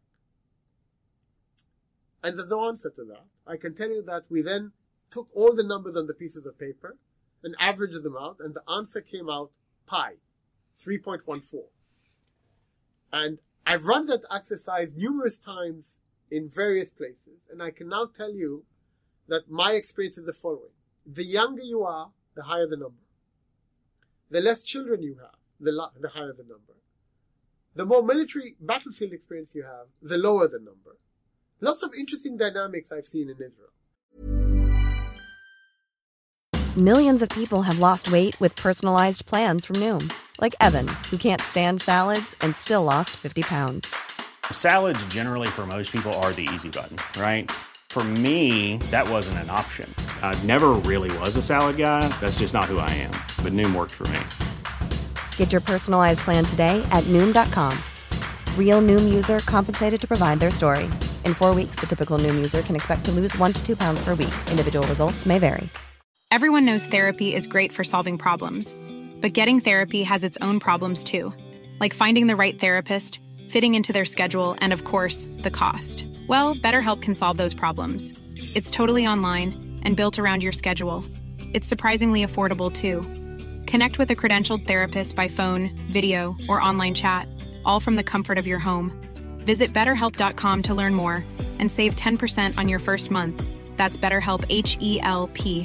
Speaker 5: And there's no answer to that. I can tell you that we then took all the numbers on the pieces of paper and averaged them out, and the answer came out pi, 3.14. And I've run that exercise numerous times in various places, and I can now tell you that my experience is the following. The younger you are, the higher the number. The less children you have, the higher the number. The more military battlefield experience you have, the lower the number. Lots of interesting dynamics I've seen in Israel.
Speaker 2: Millions of people have lost weight with personalized plans from Noom. Like Evan, who can't stand salads and still lost 50 pounds.
Speaker 7: Salads generally for most people are the easy button, right? For me, that wasn't an option. I never really was a salad guy. That's just not who I am. But Noom worked for me.
Speaker 2: Get your personalized plan today at Noom.com. Real Noom user compensated to provide their story. In 4 weeks, the typical Noom user can expect to lose 1 to 2 pounds per week. Individual results may vary.
Speaker 8: Everyone knows therapy is great for solving problems. But getting therapy has its own problems too. Like finding the right therapist, fitting into their schedule, and of course, the cost. Well, BetterHelp can solve those problems. It's totally online and built around your schedule. It's surprisingly affordable too. Connect with a credentialed therapist by phone, video, or online chat, all from the comfort of your home. Visit BetterHelp.com to learn more and save 10% on your first month. That's BetterHelp, H-E-L-P.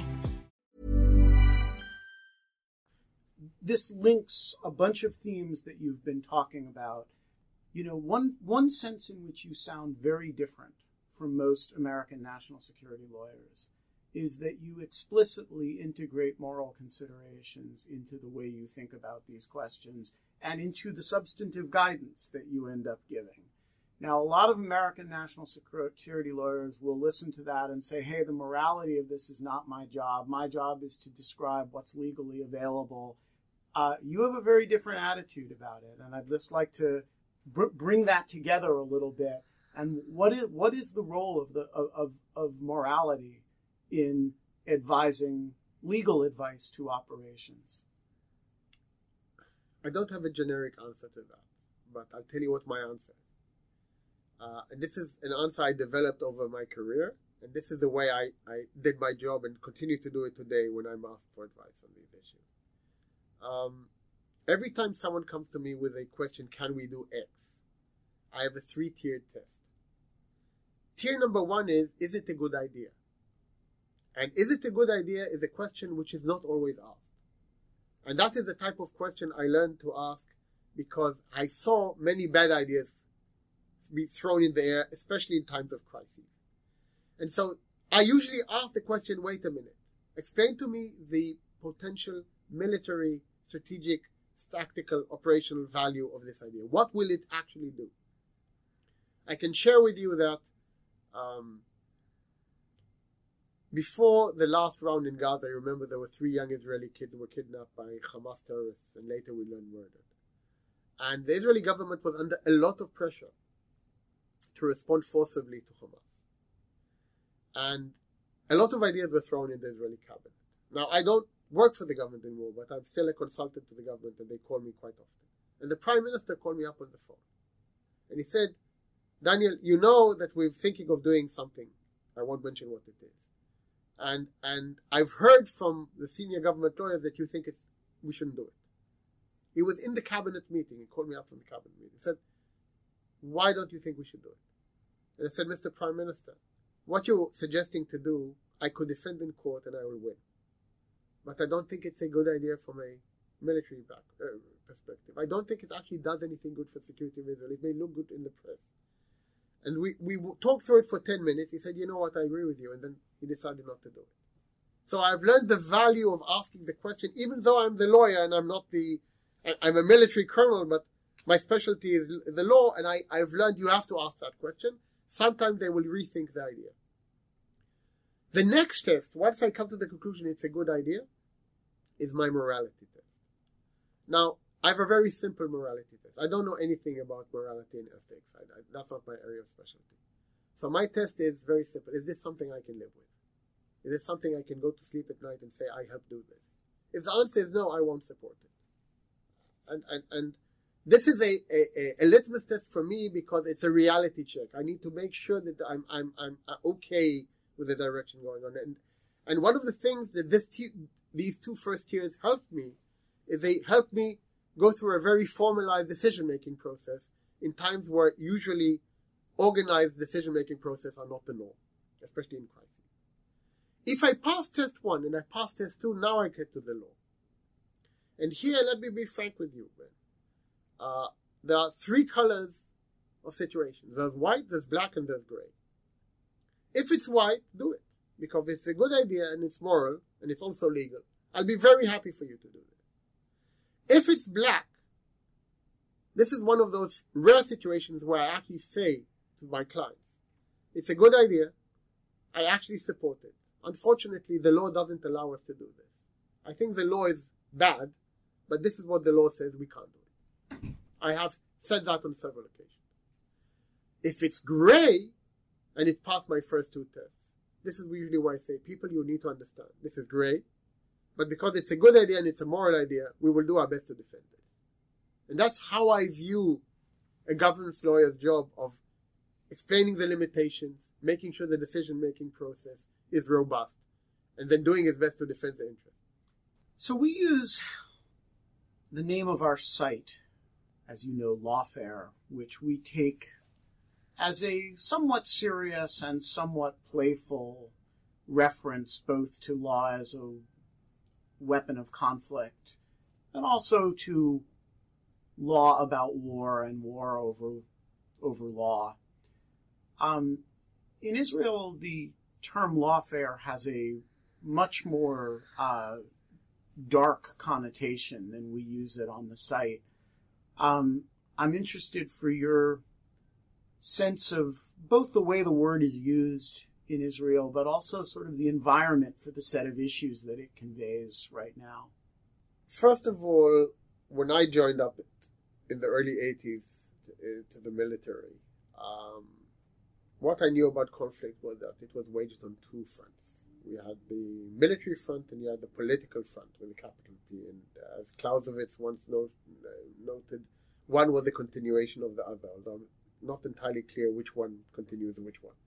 Speaker 1: This links a bunch of themes that you've been talking about. You know, one sense in which you sound very different from most American national security lawyers is that you explicitly integrate moral considerations into the way you think about these questions and into the substantive guidance that you end up giving. Now, a lot of American national security lawyers will listen to that and say, hey, the morality of this is not my job. My job is to describe what's legally available. You have a very different attitude about it, and I'd just like to bring that together a little bit. And what is the role of morality in advising legal advice to operations?
Speaker 5: I don't have a generic answer to that, but I'll tell you what my answer is. And this is an answer I developed over my career, and this is the way I did my job and continue to do it today when I'm asked for advice on these issues. Every time someone comes to me with a question, can we do X? I have a 3-tiered test. Tier number 1 is it a good idea? And is it a good idea is a question which is not always asked. And that is the type of question I learned to ask because I saw many bad ideas be thrown in the air, especially in times of crisis. And so I usually ask the question, wait a minute, explain to me the potential military, strategic, tactical, operational value of this idea. What will it actually do? I can share with you that before the last round in Gaza, I remember there were 3 young Israeli kids who were kidnapped by Hamas terrorists, and later we learned murdered. And the Israeli government was under a lot of pressure to respond forcibly to Hamas. And a lot of ideas were thrown in the Israeli cabinet. Now, I don't work for the government anymore, but I'm still a consultant to the government, and they call me quite often. And the Prime Minister called me up on the phone. And he said, Daniel, you know that we're thinking of doing something. I won't mention what it is. And I've heard from the senior government lawyers that you think we shouldn't do it. He was in the cabinet meeting. He called me up from the cabinet meeting. He said, why don't you think we should do it? And I said, Mr. Prime Minister, what you're suggesting to do, I could defend in court and I will win. But I don't think it's a good idea from a military perspective. I don't think it actually does anything good for security of Israel. It may look good in the press. And we talked through it for 10 minutes. He said, you know what, I agree with you. And then he decided not to do it. So I've learned the value of asking the question, even though I'm the lawyer and I'm a military colonel, but my specialty is the law. And I've learned you have to ask that question. Sometimes they will rethink the idea. The next test, once I come to the conclusion it's a good idea, is my morality test. Now, I have a very simple morality test. I don't know anything about morality and ethics. That's not my area of specialty. So my test is very simple. Is this something I can live with? Is this something I can go to sleep at night and say, I helped do this? If the answer is no, I won't support it. And this is a litmus test for me because it's a reality check. I need to make sure that I'm okay with the direction going on. And one of the things that these two first tiers helped me is they helped me go through a very formalized decision-making process in times where usually organized decision-making process are not the norm, especially in crisis. If I pass test 1 and I pass test 2, now I get to the law. And here, let me be frank with you, man. There are 3 colors of situations. There's white, there's black, and there's gray. If it's white, do it. Because it's a good idea and it's moral and it's also legal. I'll be very happy for you to do this. If it's black, this is one of those rare situations where I actually say to my clients, it's a good idea. I actually support it. Unfortunately, the law doesn't allow us to do this. I think the law is bad, but this is what the law says we can't do it. I have said that on several occasions. If it's gray, and it passed my first 2 tests, this is usually where I say, people, you need to understand. This is gray, but because it's a good idea and it's a moral idea, we will do our best to defend it. And that's how I view a governance lawyer's job of explaining the limitations, making sure the decision-making process is robust, and then doing his best to defend the interest.
Speaker 1: So we use the name of our site, as you know, Lawfare, which we take as a somewhat serious and somewhat playful reference both to law as a weapon of conflict and also to law about war and war over law. In Israel, the term lawfare has a much more dark connotation than we use it on the site. I'm interested for your sense of both the way the word is used in Israel, but also sort of the environment for the set of issues that it conveys right now.
Speaker 5: First of all, when I joined up in the early 80s to the military, what I knew about conflict was that it was waged on 2 fronts. We had the military front and you had the political front with a capital P. And as Clausewitz once noted, one was a continuation of the other, although not entirely clear which one continues and which one.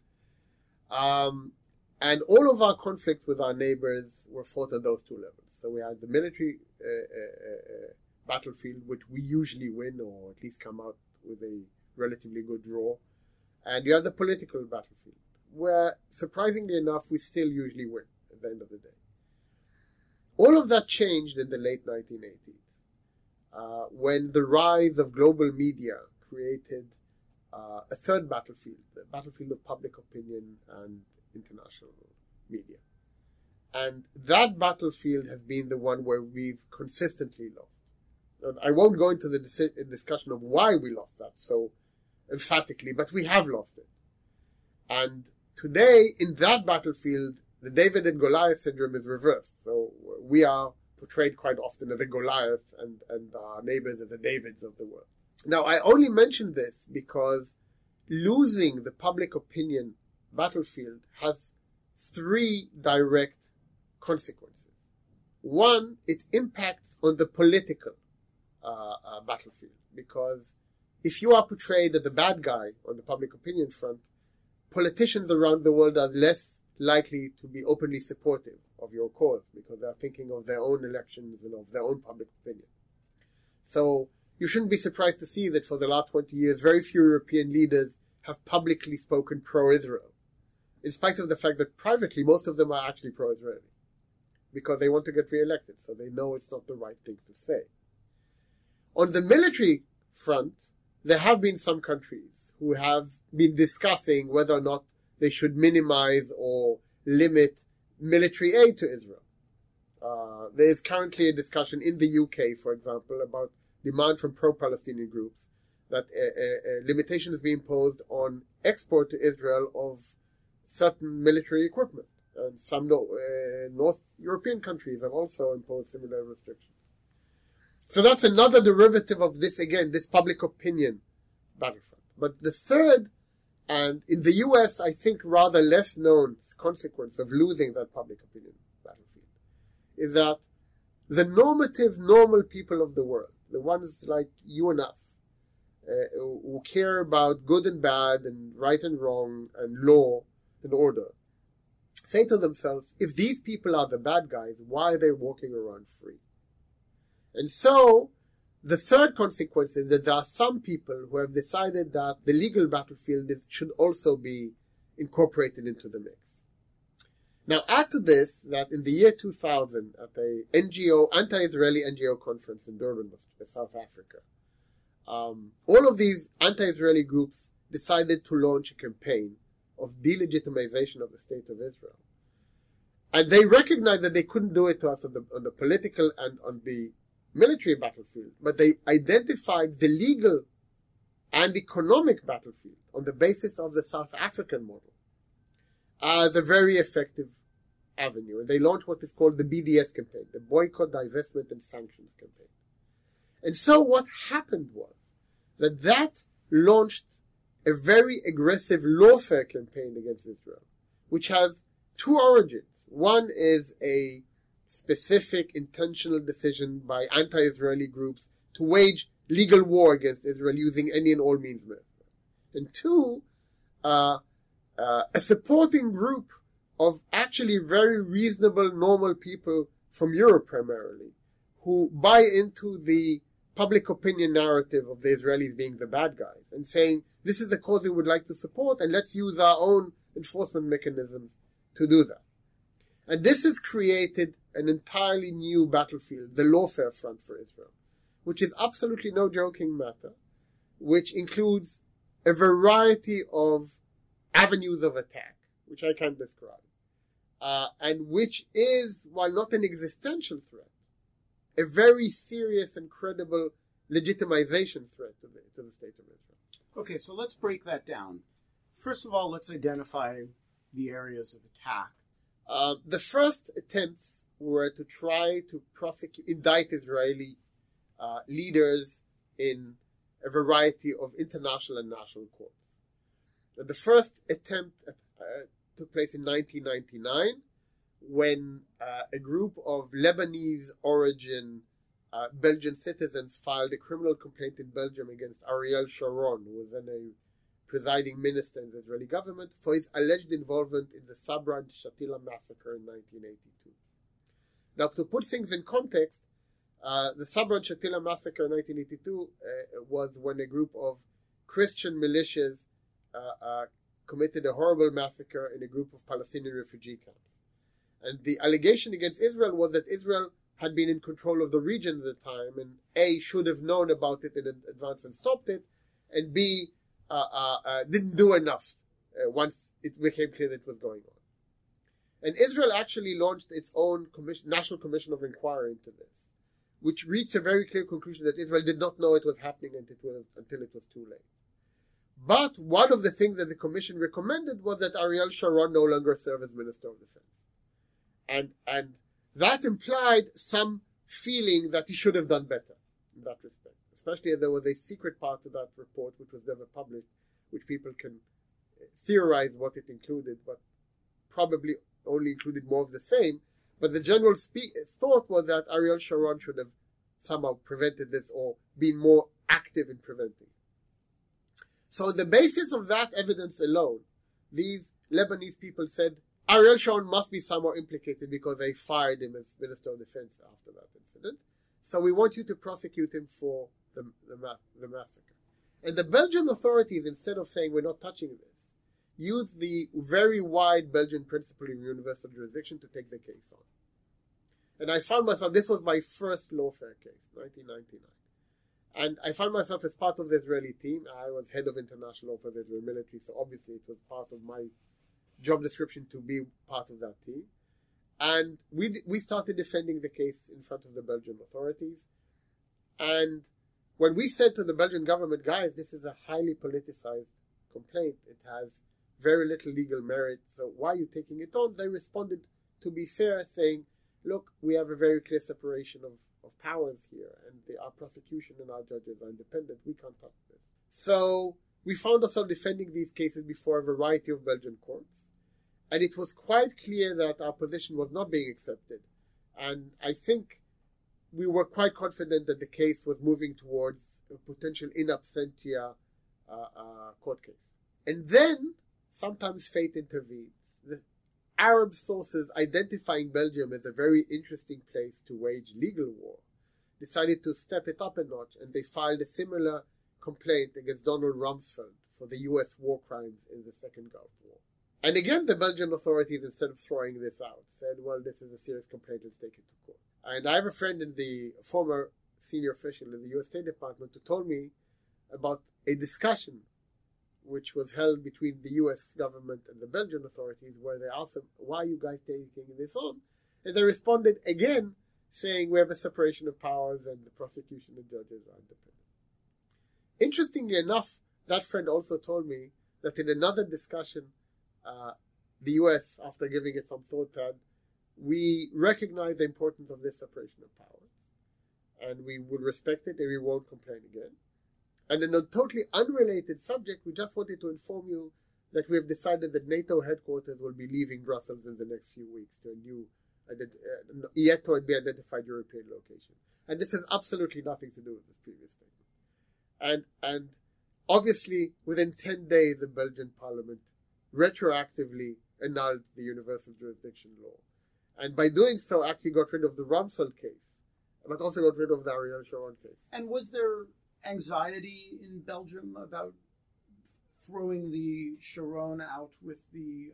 Speaker 5: And all of our conflicts with our neighbors were fought at those 2 levels. So we had the military battlefield, which we usually win or at least come out with a relatively good draw. And you have the political battlefield, where, surprisingly enough, we still usually win at the end of the day. All of that changed in the late 1980s, when the rise of global media created a third battlefield, the battlefield of public opinion and international media. And that battlefield has been the one where we've consistently lost. And I won't go into the discussion of why we lost that so emphatically, but we have lost it. And today, in that battlefield, the David and Goliath syndrome is reversed. So we are portrayed quite often as a Goliath and our neighbors as the Davids of the world. Now, I only mention this because losing the public opinion battlefield has 3 direct consequences. One, it impacts on the political battlefield, because if you are portrayed as the bad guy on the public opinion front, politicians around the world are less likely to be openly supportive of your cause because they are thinking of their own elections and of their own public opinion. So you shouldn't be surprised to see that for the last 20 years, very few European leaders have publicly spoken pro-Israel, in spite of the fact that privately most of them are actually pro-Israeli, because they want to get re-elected, so they know it's not the right thing to say. On the military front, there have been some countries who have been discussing whether or not they should minimize or limit military aid to Israel. There is currently a discussion in the UK, for example, about demand from pro-Palestinian groups that a limitation is being imposed on export to Israel of certain military equipment. And some North European countries have also imposed similar restrictions. So that's another derivative of this, again, this public opinion battlefront. But the third, and in the US, I think rather less known consequence of losing that public opinion battlefield, is that the normal people of the world, the ones like you and us, who care about good and bad and right and wrong and law and order, say to themselves, if these people are the bad guys, why are they walking around free? And so, the third consequence is that there are some people who have decided that the legal battlefield should also be incorporated into the mix. Now, add to this that in the year 2000, at a anti-Israeli NGO conference in Durban, South Africa, all of these anti-Israeli groups decided to launch a campaign of delegitimization of the State of Israel. And they recognized that they couldn't do it to us on the political and on the military battlefield, but they identified the legal and economic battlefield on the basis of the South African model as a very effective avenue. And they launched what is called the BDS campaign, the Boycott, Divestment and Sanctions campaign. And so what happened was that launched a very aggressive lawfare campaign against Israel, which has two origins. One is a specific intentional decision by anti-Israeli groups to wage legal war against Israel using any and all means necessary. And two, a supporting group of actually very reasonable, normal people from Europe primarily, who buy into the public opinion narrative of the Israelis being the bad guys and saying, this is the cause we would like to support and let's use our own enforcement mechanisms to do that. And this has created an entirely new battlefield, the lawfare front for Israel, which is absolutely no joking matter, which includes a variety of avenues of attack, which I can't describe, and which is, while not an existential threat, a very serious and credible legitimization threat to the State of Israel.
Speaker 1: Okay, so let's break that down. First of all, let's identify the areas of attack.
Speaker 5: The first attempts were to try to indict Israeli leaders in a variety of international and national courts. The first attempt took place in 1999 when a group of Lebanese origin Belgian citizens filed a criminal complaint in Belgium against Ariel Sharon, who was then a presiding minister in the Israeli government, for his alleged involvement in the Sabra and Shatila massacre in 1982. Now, to put things in context, the Sabra and Shatila massacre in 1982 was when a group of Christian militias committed a horrible massacre in a group of Palestinian refugee camps. And the allegation against Israel was that Israel had been in control of the region at the time, and A, should have known about it in advance and stopped it, and B, didn't do enough once it became clear that it was going on. And Israel actually launched its own National Commission of Inquiry into this, which reached a very clear conclusion that Israel did not know it was happening until it was too late. But one of the things that the commission recommended was that Ariel Sharon no longer serve as Minister of Defense. And that implied some feeling that he should have done better in that respect, especially as there was a secret part of that report which was never published, which people can theorize what it included, but probably only included more of the same. But the general thought was that Ariel Sharon should have somehow prevented this or been more active in preventing it. So on the basis of that evidence alone, these Lebanese people said, Ariel Sharon must be somehow implicated because they fired him as Minister of Defense after that incident. So we want you to prosecute him for the massacre. And the Belgian authorities, instead of saying we're not touching this, used the very wide Belgian principle of universal jurisdiction to take the case on. And I found myself, this was my first lawfare case, 1999. And I found myself as part of the Israeli team. I was head of international law for the Israeli military, so obviously it was part of my job description to be part of that team. And we started defending the case in front of the Belgian authorities. And when we said to the Belgian government, guys, this is a highly politicized complaint, it has very little legal merit, so why are you taking it on? They responded, to be fair, saying, look, we have a very clear separation of of powers here, and our prosecution and our judges are independent. We can't touch this. So we found ourselves defending these cases before a variety of Belgian courts, and it was quite clear that our position was not being accepted. And I think we were quite confident that the case was moving towards a potential in absentia court case. And then, sometimes fate intervenes. The Arab sources identifying Belgium as a very interesting place to wage legal war decided to step it up a notch, and they filed a similar complaint against Donald Rumsfeld for the U.S. war crimes in the Second Gulf War. And again, the Belgian authorities, instead of throwing this out, said, well, this is a serious complaint, let's take it to court. And I have a friend in the former senior official in the U.S. State Department who told me about a discussion which was held between the U.S. government and the Belgian authorities, where they asked them, why are you guys taking this on? And they responded again, saying we have a separation of powers and the prosecution and judges are independent. Interestingly enough, that friend also told me that in another discussion, the U.S., after giving it some thought, said, we recognize the importance of this separation of powers, and we will respect it and we won't complain again. And in a totally unrelated subject, we just wanted to inform you that we have decided that NATO headquarters will be leaving Brussels in the next few weeks to a new, yet to be identified European location. And this has absolutely nothing to do with this previous statement. And obviously, within 10 days, the Belgian parliament retroactively annulled the universal jurisdiction law. And by doing so, actually got rid of the Rumsfeld case, but also got rid of the Ariel Sharon case.
Speaker 1: And was there anxiety in Belgium about throwing the Sharon out with the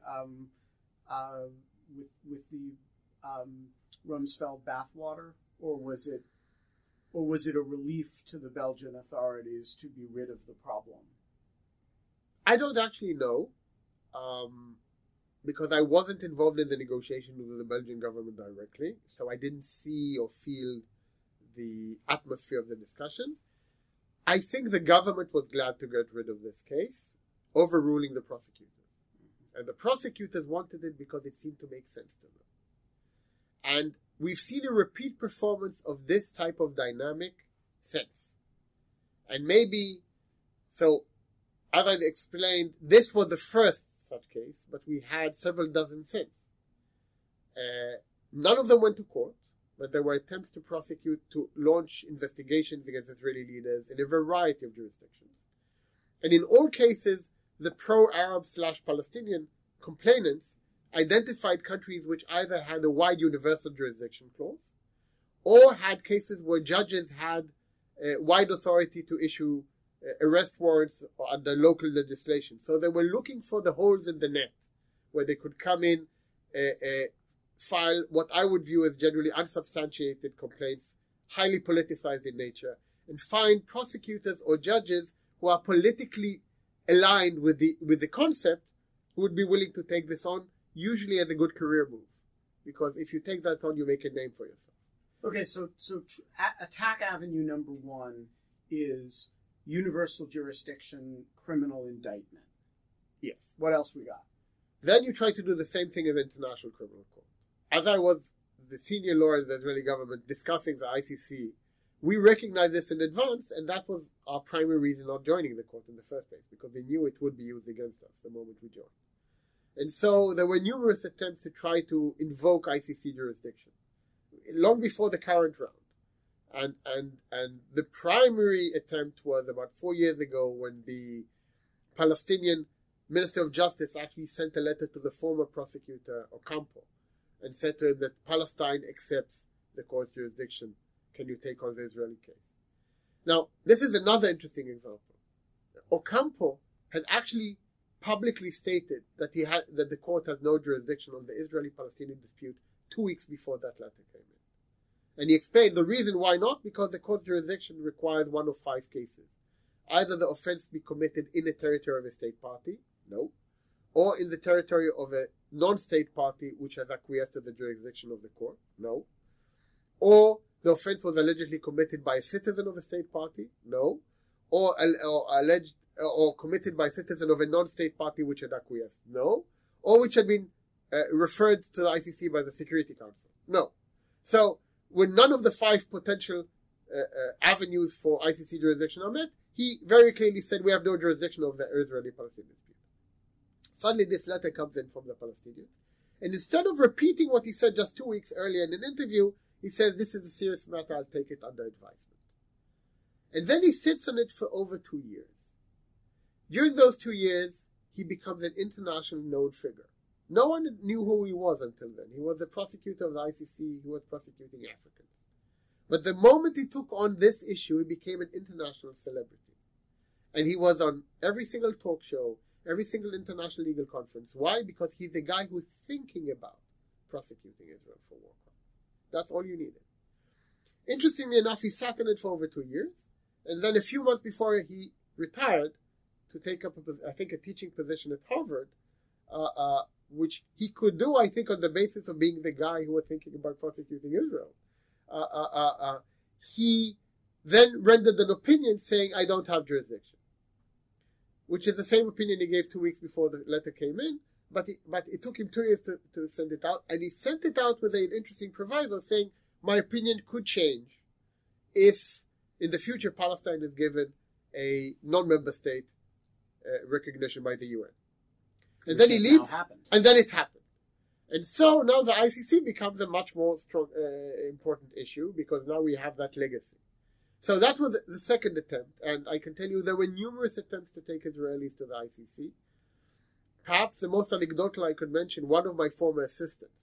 Speaker 1: Rumsfeld bathwater, or was it a relief to the Belgian authorities to be rid of the problem?
Speaker 5: I don't actually know, because I wasn't involved in the negotiation with the Belgian government directly, so I didn't see or feel the atmosphere of the discussion. I think the government was glad to get rid of this case, overruling the prosecutors. And the prosecutors wanted it because it seemed to make sense to them. And we've seen a repeat performance of this type of dynamic since. And maybe, so, as I explained, this was the first such case, but we had several dozen since. None of them went to court, but there were attempts to prosecute, to launch investigations against Israeli leaders in a variety of jurisdictions. And in all cases, the pro-Arab/Palestinian complainants identified countries which either had a wide universal jurisdiction clause or had cases where judges had wide authority to issue arrest warrants under local legislation. So they were looking for the holes in the net where they could come in, file what I would view as generally unsubstantiated complaints, highly politicized in nature, and find prosecutors or judges who are politically aligned with the concept, who would be willing to take this on, usually as a good career move. Because if you take that on, you make a name for yourself.
Speaker 1: Okay, so attack avenue number one is universal jurisdiction, criminal indictment.
Speaker 5: Yes.
Speaker 1: What else we got?
Speaker 5: Then you try to do the same thing in the International Criminal Court. As I was the senior lawyer in the Israeli government discussing the ICC, we recognized this in advance, and that was our primary reason not joining the court in the first place, because we knew it would be used against us the moment we joined. And so there were numerous attempts to try to invoke ICC jurisdiction, long before the current round. And the primary attempt was about 4 years ago, when the Palestinian Minister of Justice actually sent a letter to the former prosecutor, Ocampo, and said to him that Palestine accepts the court's jurisdiction. Can you take on the Israeli case? Now, this is another interesting example. Ocampo had actually publicly stated that the court has no jurisdiction on the Israeli-Palestinian dispute 2 weeks before that letter came in. And he explained the reason why not, because the court jurisdiction requires one of 5 cases. Either the offense be committed in the territory of a state party, no, or in the territory of a non-state party which has acquiesced to the jurisdiction of the court, no, or the offense was allegedly committed by a citizen of a state party, no, or committed by a citizen of a non-state party which had acquiesced, no, or which had been referred to the ICC by the Security Council, no. So when none of the 5 potential avenues for ICC jurisdiction are met, he very clearly said we have no jurisdiction over the Israeli-Palestinian dispute. Suddenly this letter comes in from the Palestinians, and instead of repeating what he said just 2 weeks earlier in an interview, he says, this is a serious matter, I'll take it under advisement. And then he sits on it for over 2 years. During those 2 years, he becomes an international known figure. No one knew who he was until then. He was the prosecutor of the ICC, he was prosecuting Africans. But the moment he took on this issue, he became an international celebrity. And he was on every single talk show, every single international legal conference. Why? Because he's the guy who's thinking about prosecuting Israel for war crimes. That's all you needed. Interestingly enough, he sat in it for over 2 years. And then a few months before he retired to take up, a teaching position at Harvard, which he could do, I think, on the basis of being the guy who was thinking about prosecuting Israel. He then rendered an opinion saying, I don't have jurisdiction, which is the same opinion he gave 2 weeks before the letter came in, but it took him 2 years to send it out, and he sent it out with an interesting proviso saying, my opinion could change if in the future Palestine is given a non-member state recognition by the UN. And then he leaves, and then it happened. And so now the ICC becomes a much more important issue, because now we have that legacy. So that was the second attempt, and I can tell you there were numerous attempts to take Israelis to the ICC. Perhaps the most anecdotal I could mention, one of my former assistants,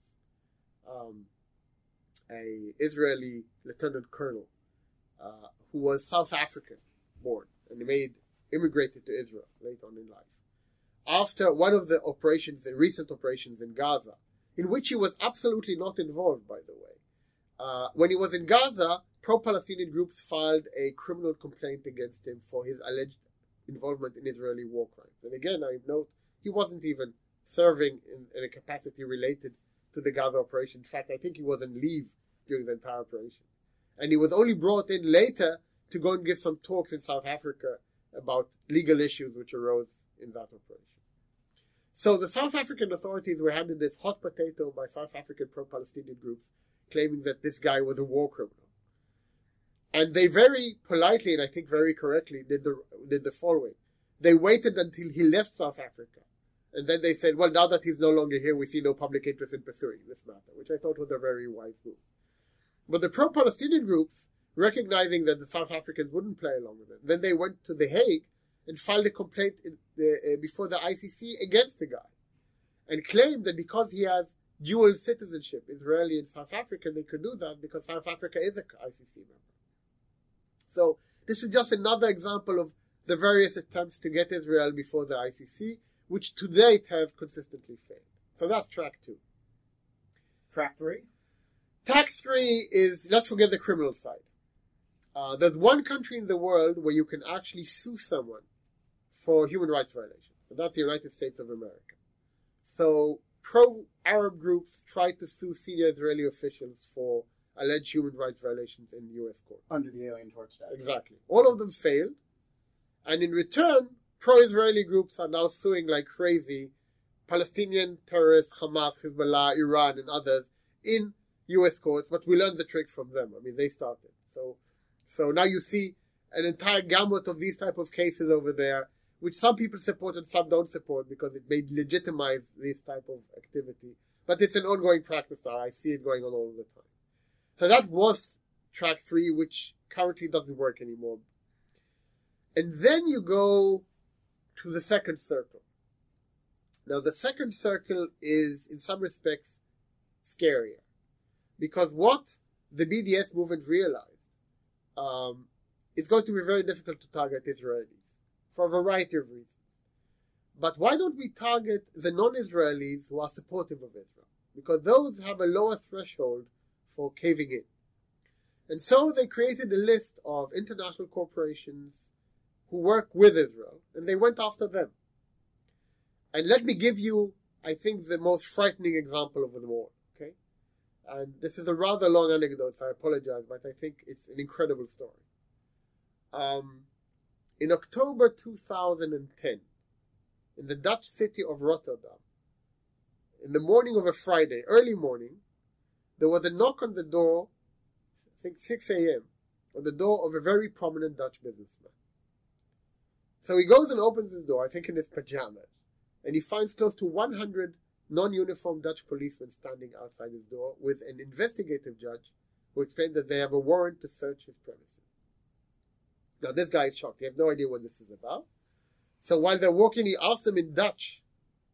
Speaker 5: a Israeli lieutenant colonel, who was South African born and immigrated to Israel late on in life. After one of the recent operations in Gaza, in which he was absolutely not involved, by the way. When he was in Gaza, pro-Palestinian groups filed a criminal complaint against him for his alleged involvement in Israeli war crimes. And again, I note, he wasn't even serving in a capacity related to the Gaza operation. In fact, I think he was on leave during the entire operation. And he was only brought in later to go and give some talks in South Africa about legal issues which arose in that operation. So the South African authorities were handed this hot potato by South African pro-Palestinian groups, claiming that this guy was a war criminal. And they very politely, and I think very correctly, did the following. They waited until he left South Africa. And then they said, well, now that he's no longer here, we see no public interest in pursuing this matter, which I thought was a very wise move. But the pro-Palestinian groups, recognizing that the South Africans wouldn't play along with it, then they went to The Hague and filed a complaint before the ICC against the guy, and claimed that because he has dual citizenship, Israeli and South African, they could do that because South Africa is an ICC member. So this is just another example of the various attempts to get Israel before the ICC, which to date have consistently failed. So that's track 2.
Speaker 1: Track 3?
Speaker 5: Track 3 is, let's forget the criminal side. There's one country in the world where you can actually sue someone for human rights violations, and that's the United States of America. So pro-Arab groups tried to sue senior Israeli officials for alleged human rights violations in the U.S. court.
Speaker 1: Under the Alien Tort Statute.
Speaker 5: Exactly. All of them failed, and in return, pro-Israeli groups are now suing like crazy Palestinian terrorists, Hamas, Hezbollah, Iran, and others in U.S. courts, but we learned the trick from them. I mean, they started. So now you see an entire gamut of these type of cases over there, which some people support and some don't support because it may legitimize this type of activity. But it's an ongoing practice now. I see it going on all the time. So that was track 3, which currently doesn't work anymore. And then you go to the second circle. Now, the second circle is, in some respects, scarier. Because what the BDS movement realized, it's going to be very difficult to target Israelis for a variety of reasons. But why don't we target the non-Israelis who are supportive of Israel? Because those have a lower threshold for caving in. And so they created a list of international corporations who work with Israel, and they went after them. And let me give you, I think, the most frightening example of them all. Okay? And this is a rather long anecdote, so I apologize, but I think it's an incredible story. In October 2010, in the Dutch city of Rotterdam, in the morning of a Friday, early morning, there was a knock on the door I think 6 a.m., on the door of a very prominent Dutch businessman. So he goes and opens his door, I think in his pajamas, and he finds close to 100 non-uniformed Dutch policemen standing outside his door with an investigative judge who explained that they have a warrant to search his premises. Now this guy is shocked. He has no idea what this is about. So while they're walking, he asks them in Dutch,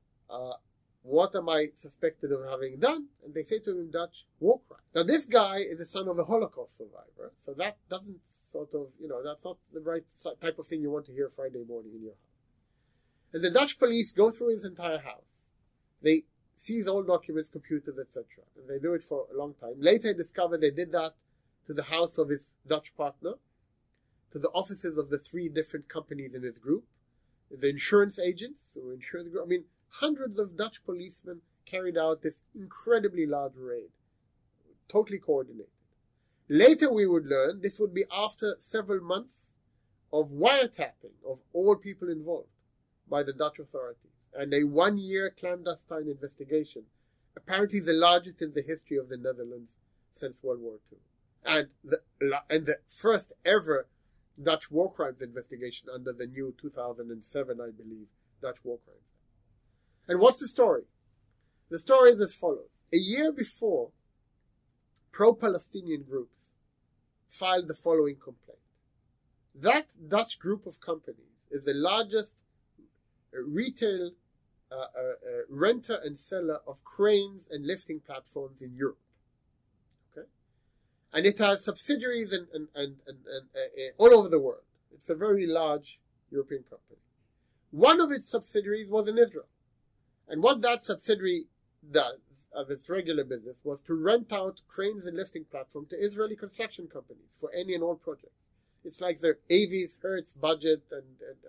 Speaker 5: what am I suspected of having done? And they say to him in Dutch, war crime. Now this guy is the son of a Holocaust survivor, so that doesn't sort of, that's not the right type of thing you want to hear Friday morning in your house. And the Dutch police go through his entire house. They seize all documents, computers, etc. And they do it for a long time. Later I discovered they did that to the house of his Dutch partner, to the offices of the 3 different companies in his group, the insurance agents who insure the group. I mean, hundreds of Dutch policemen carried out this incredibly large raid, totally coordinated. Later we would learn this would be after several months of wiretapping of all people involved by the Dutch authorities, and a 1-year clandestine investigation, apparently the largest in the history of the Netherlands since World War II, and the first ever Dutch war crimes investigation under the new 2007, I believe, Dutch war crimes. And what's the story? The story is as follows. A year before, pro-Palestinian groups filed the following complaint. That Dutch group of companies is the largest retail renter and seller of cranes and lifting platforms in Europe. Okay? And it has subsidiaries and all over the world. It's a very large European company. One of its subsidiaries was in Israel. And what that subsidiary does, as its regular business, was to rent out cranes and lifting platforms to Israeli construction companies for any and all projects. It's like the Avis, Hertz, Budget, and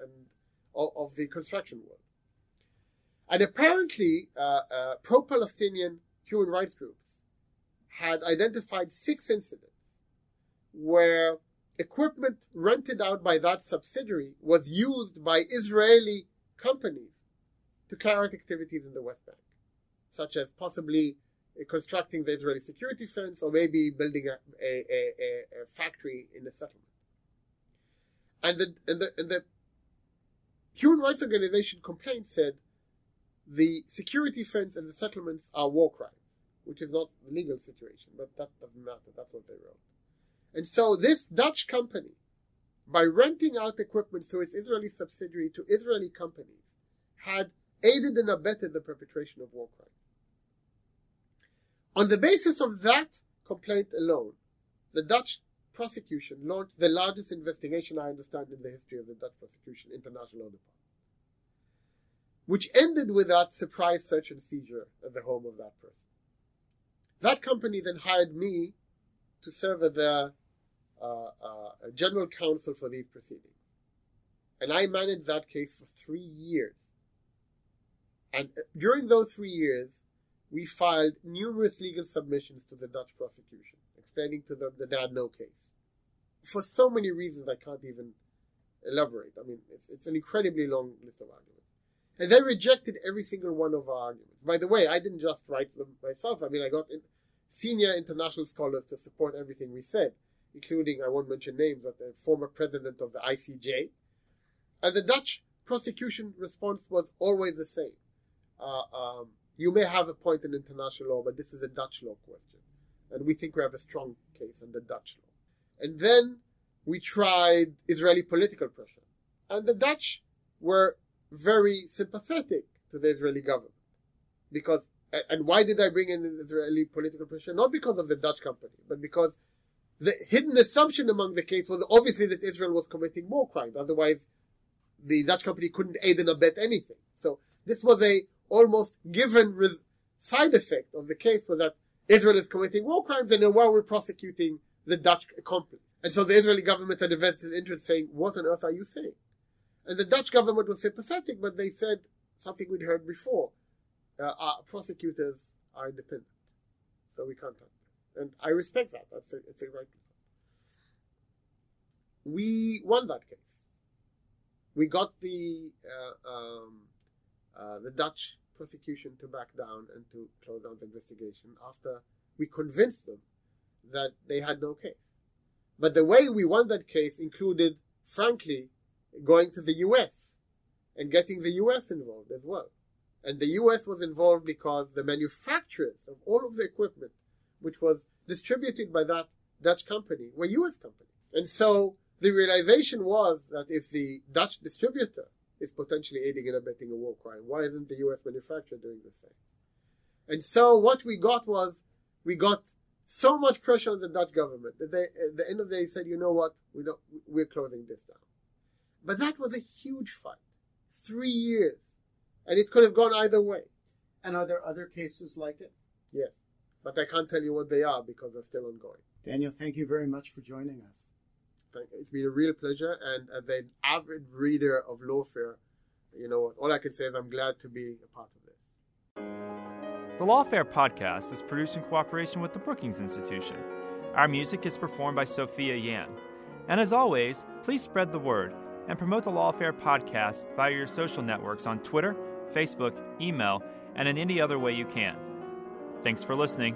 Speaker 5: of the construction world. And apparently, pro-Palestinian human rights groups had identified 6 incidents where equipment rented out by that subsidiary was used by Israeli companies to carry out activities in the West Bank, such as possibly constructing the Israeli security fence or maybe building a factory in the settlement. And the Human Rights Organization complaint said the security fence and the settlements are war crimes, which is not the legal situation, but that doesn't matter. That's what they wrote. And so this Dutch company, by renting out equipment through its Israeli subsidiary to Israeli companies, had aided and abetted the perpetration of war crimes. On the basis of that complaint alone, the Dutch prosecution launched the largest investigation I understand in the history of the Dutch prosecution, International Law Department, which ended with that surprise search and seizure at the home of that person. That company then hired me to serve as their general counsel for these proceedings. And I managed that case for 3 years. And during those 3 years, we filed numerous legal submissions to the Dutch prosecution, explaining to them that they had no case. For so many reasons I can't even elaborate. I mean, it's an incredibly long list of arguments. And they rejected every single one of our arguments. By the way, I didn't just write them myself. I mean, I got senior international scholars to support everything we said, including, I won't mention names, but the former president of the ICJ. And the Dutch prosecution response was always the same. You may have a point in international law, but this is a Dutch law question. And we think we have a strong case under Dutch law. And then we tried Israeli political pressure. And the Dutch were very sympathetic to the Israeli government. Because, and why did I bring in Israeli political pressure? Not because of the Dutch company, but because the hidden assumption among the case was obviously that Israel was committing war crimes. Otherwise, the Dutch company couldn't aid and abet anything. So this was a almost given side effect of the case, was that Israel is committing war crimes, and then while we're prosecuting the Dutch accomplice. And so the Israeli government had a vested interest saying, what on earth are you saying? And the Dutch government was sympathetic, but they said something we'd heard before. Our prosecutors are independent, so we can't touch them. And I respect that. It's a right result. We won that case. We got the Dutch prosecution to back down and to close down the investigation after we convinced them that they had no case. But the way we won that case included, frankly, going to the U.S. and getting the U.S. involved as well. And the U.S. was involved because the manufacturers of all of the equipment, which was distributed by that Dutch company, were U.S. companies. And so the realization was that if the Dutch distributor is potentially aiding and abetting a war crime, why isn't the U.S. manufacturer doing the same? And so what we got so much pressure on the Dutch government that they, at the end of the day, said, you know what, we're closing this down. But that was a huge fight. 3 years. And it could have gone either way.
Speaker 1: And are there other cases like it?
Speaker 5: Yes. But I can't tell you what they are because they're still ongoing.
Speaker 1: Daniel, thank you very much for joining us.
Speaker 5: It's been a real pleasure. And as an avid reader of Lawfare, you know, all I can say is I'm glad to be a part of this.
Speaker 4: The Lawfare podcast is produced in cooperation with the Brookings Institution. Our music is performed by Sophia Yan. And as always, please spread the word and promote the Lawfare podcast via your social networks on Twitter, Facebook, email, and in any other way you can. Thanks for listening.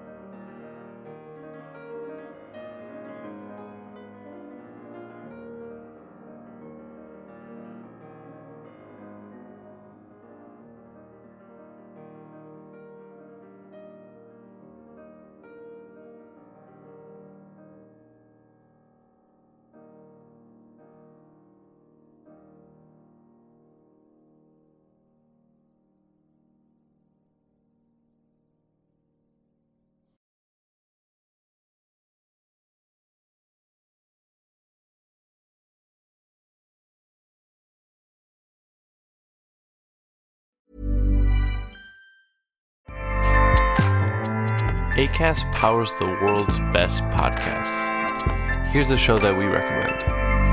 Speaker 9: Acast powers the world's best podcasts. Here's a show that we recommend.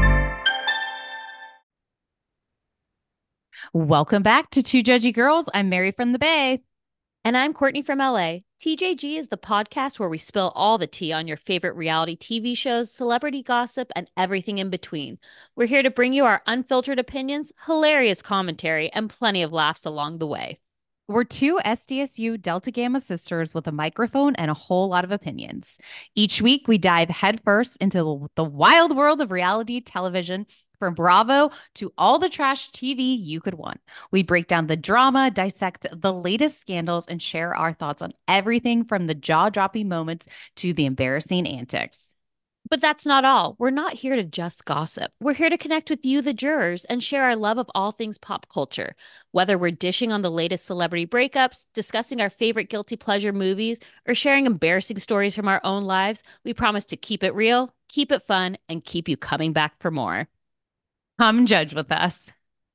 Speaker 10: Welcome back to Two Judgy Girls. I'm Mary from the Bay.
Speaker 11: And I'm Courtney from LA. TJG is the podcast where we spill all the tea on your favorite reality TV shows, celebrity gossip, and everything in between. We're here to bring you our unfiltered opinions, hilarious commentary, and plenty of laughs along the way.
Speaker 10: We're two SDSU Delta Gamma sisters with a microphone and a whole lot of opinions. Each week, we dive headfirst into the wild world of reality television, from Bravo to all the trash TV you could want. We break down the drama, dissect the latest scandals, and share our thoughts on everything from the jaw-dropping moments to the embarrassing antics.
Speaker 11: But that's not all. We're not here to just gossip. We're here to connect with you, the jurors, and share our love of all things pop culture. Whether we're dishing on the latest celebrity breakups, discussing our favorite guilty pleasure movies, or sharing embarrassing stories from our own lives, we promise to keep it real, keep it fun, and keep you coming back for more.
Speaker 10: Come judge with us.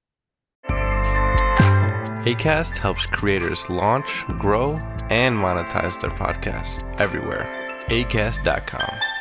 Speaker 9: Acast helps creators launch, grow, and monetize their podcasts everywhere. Acast.com.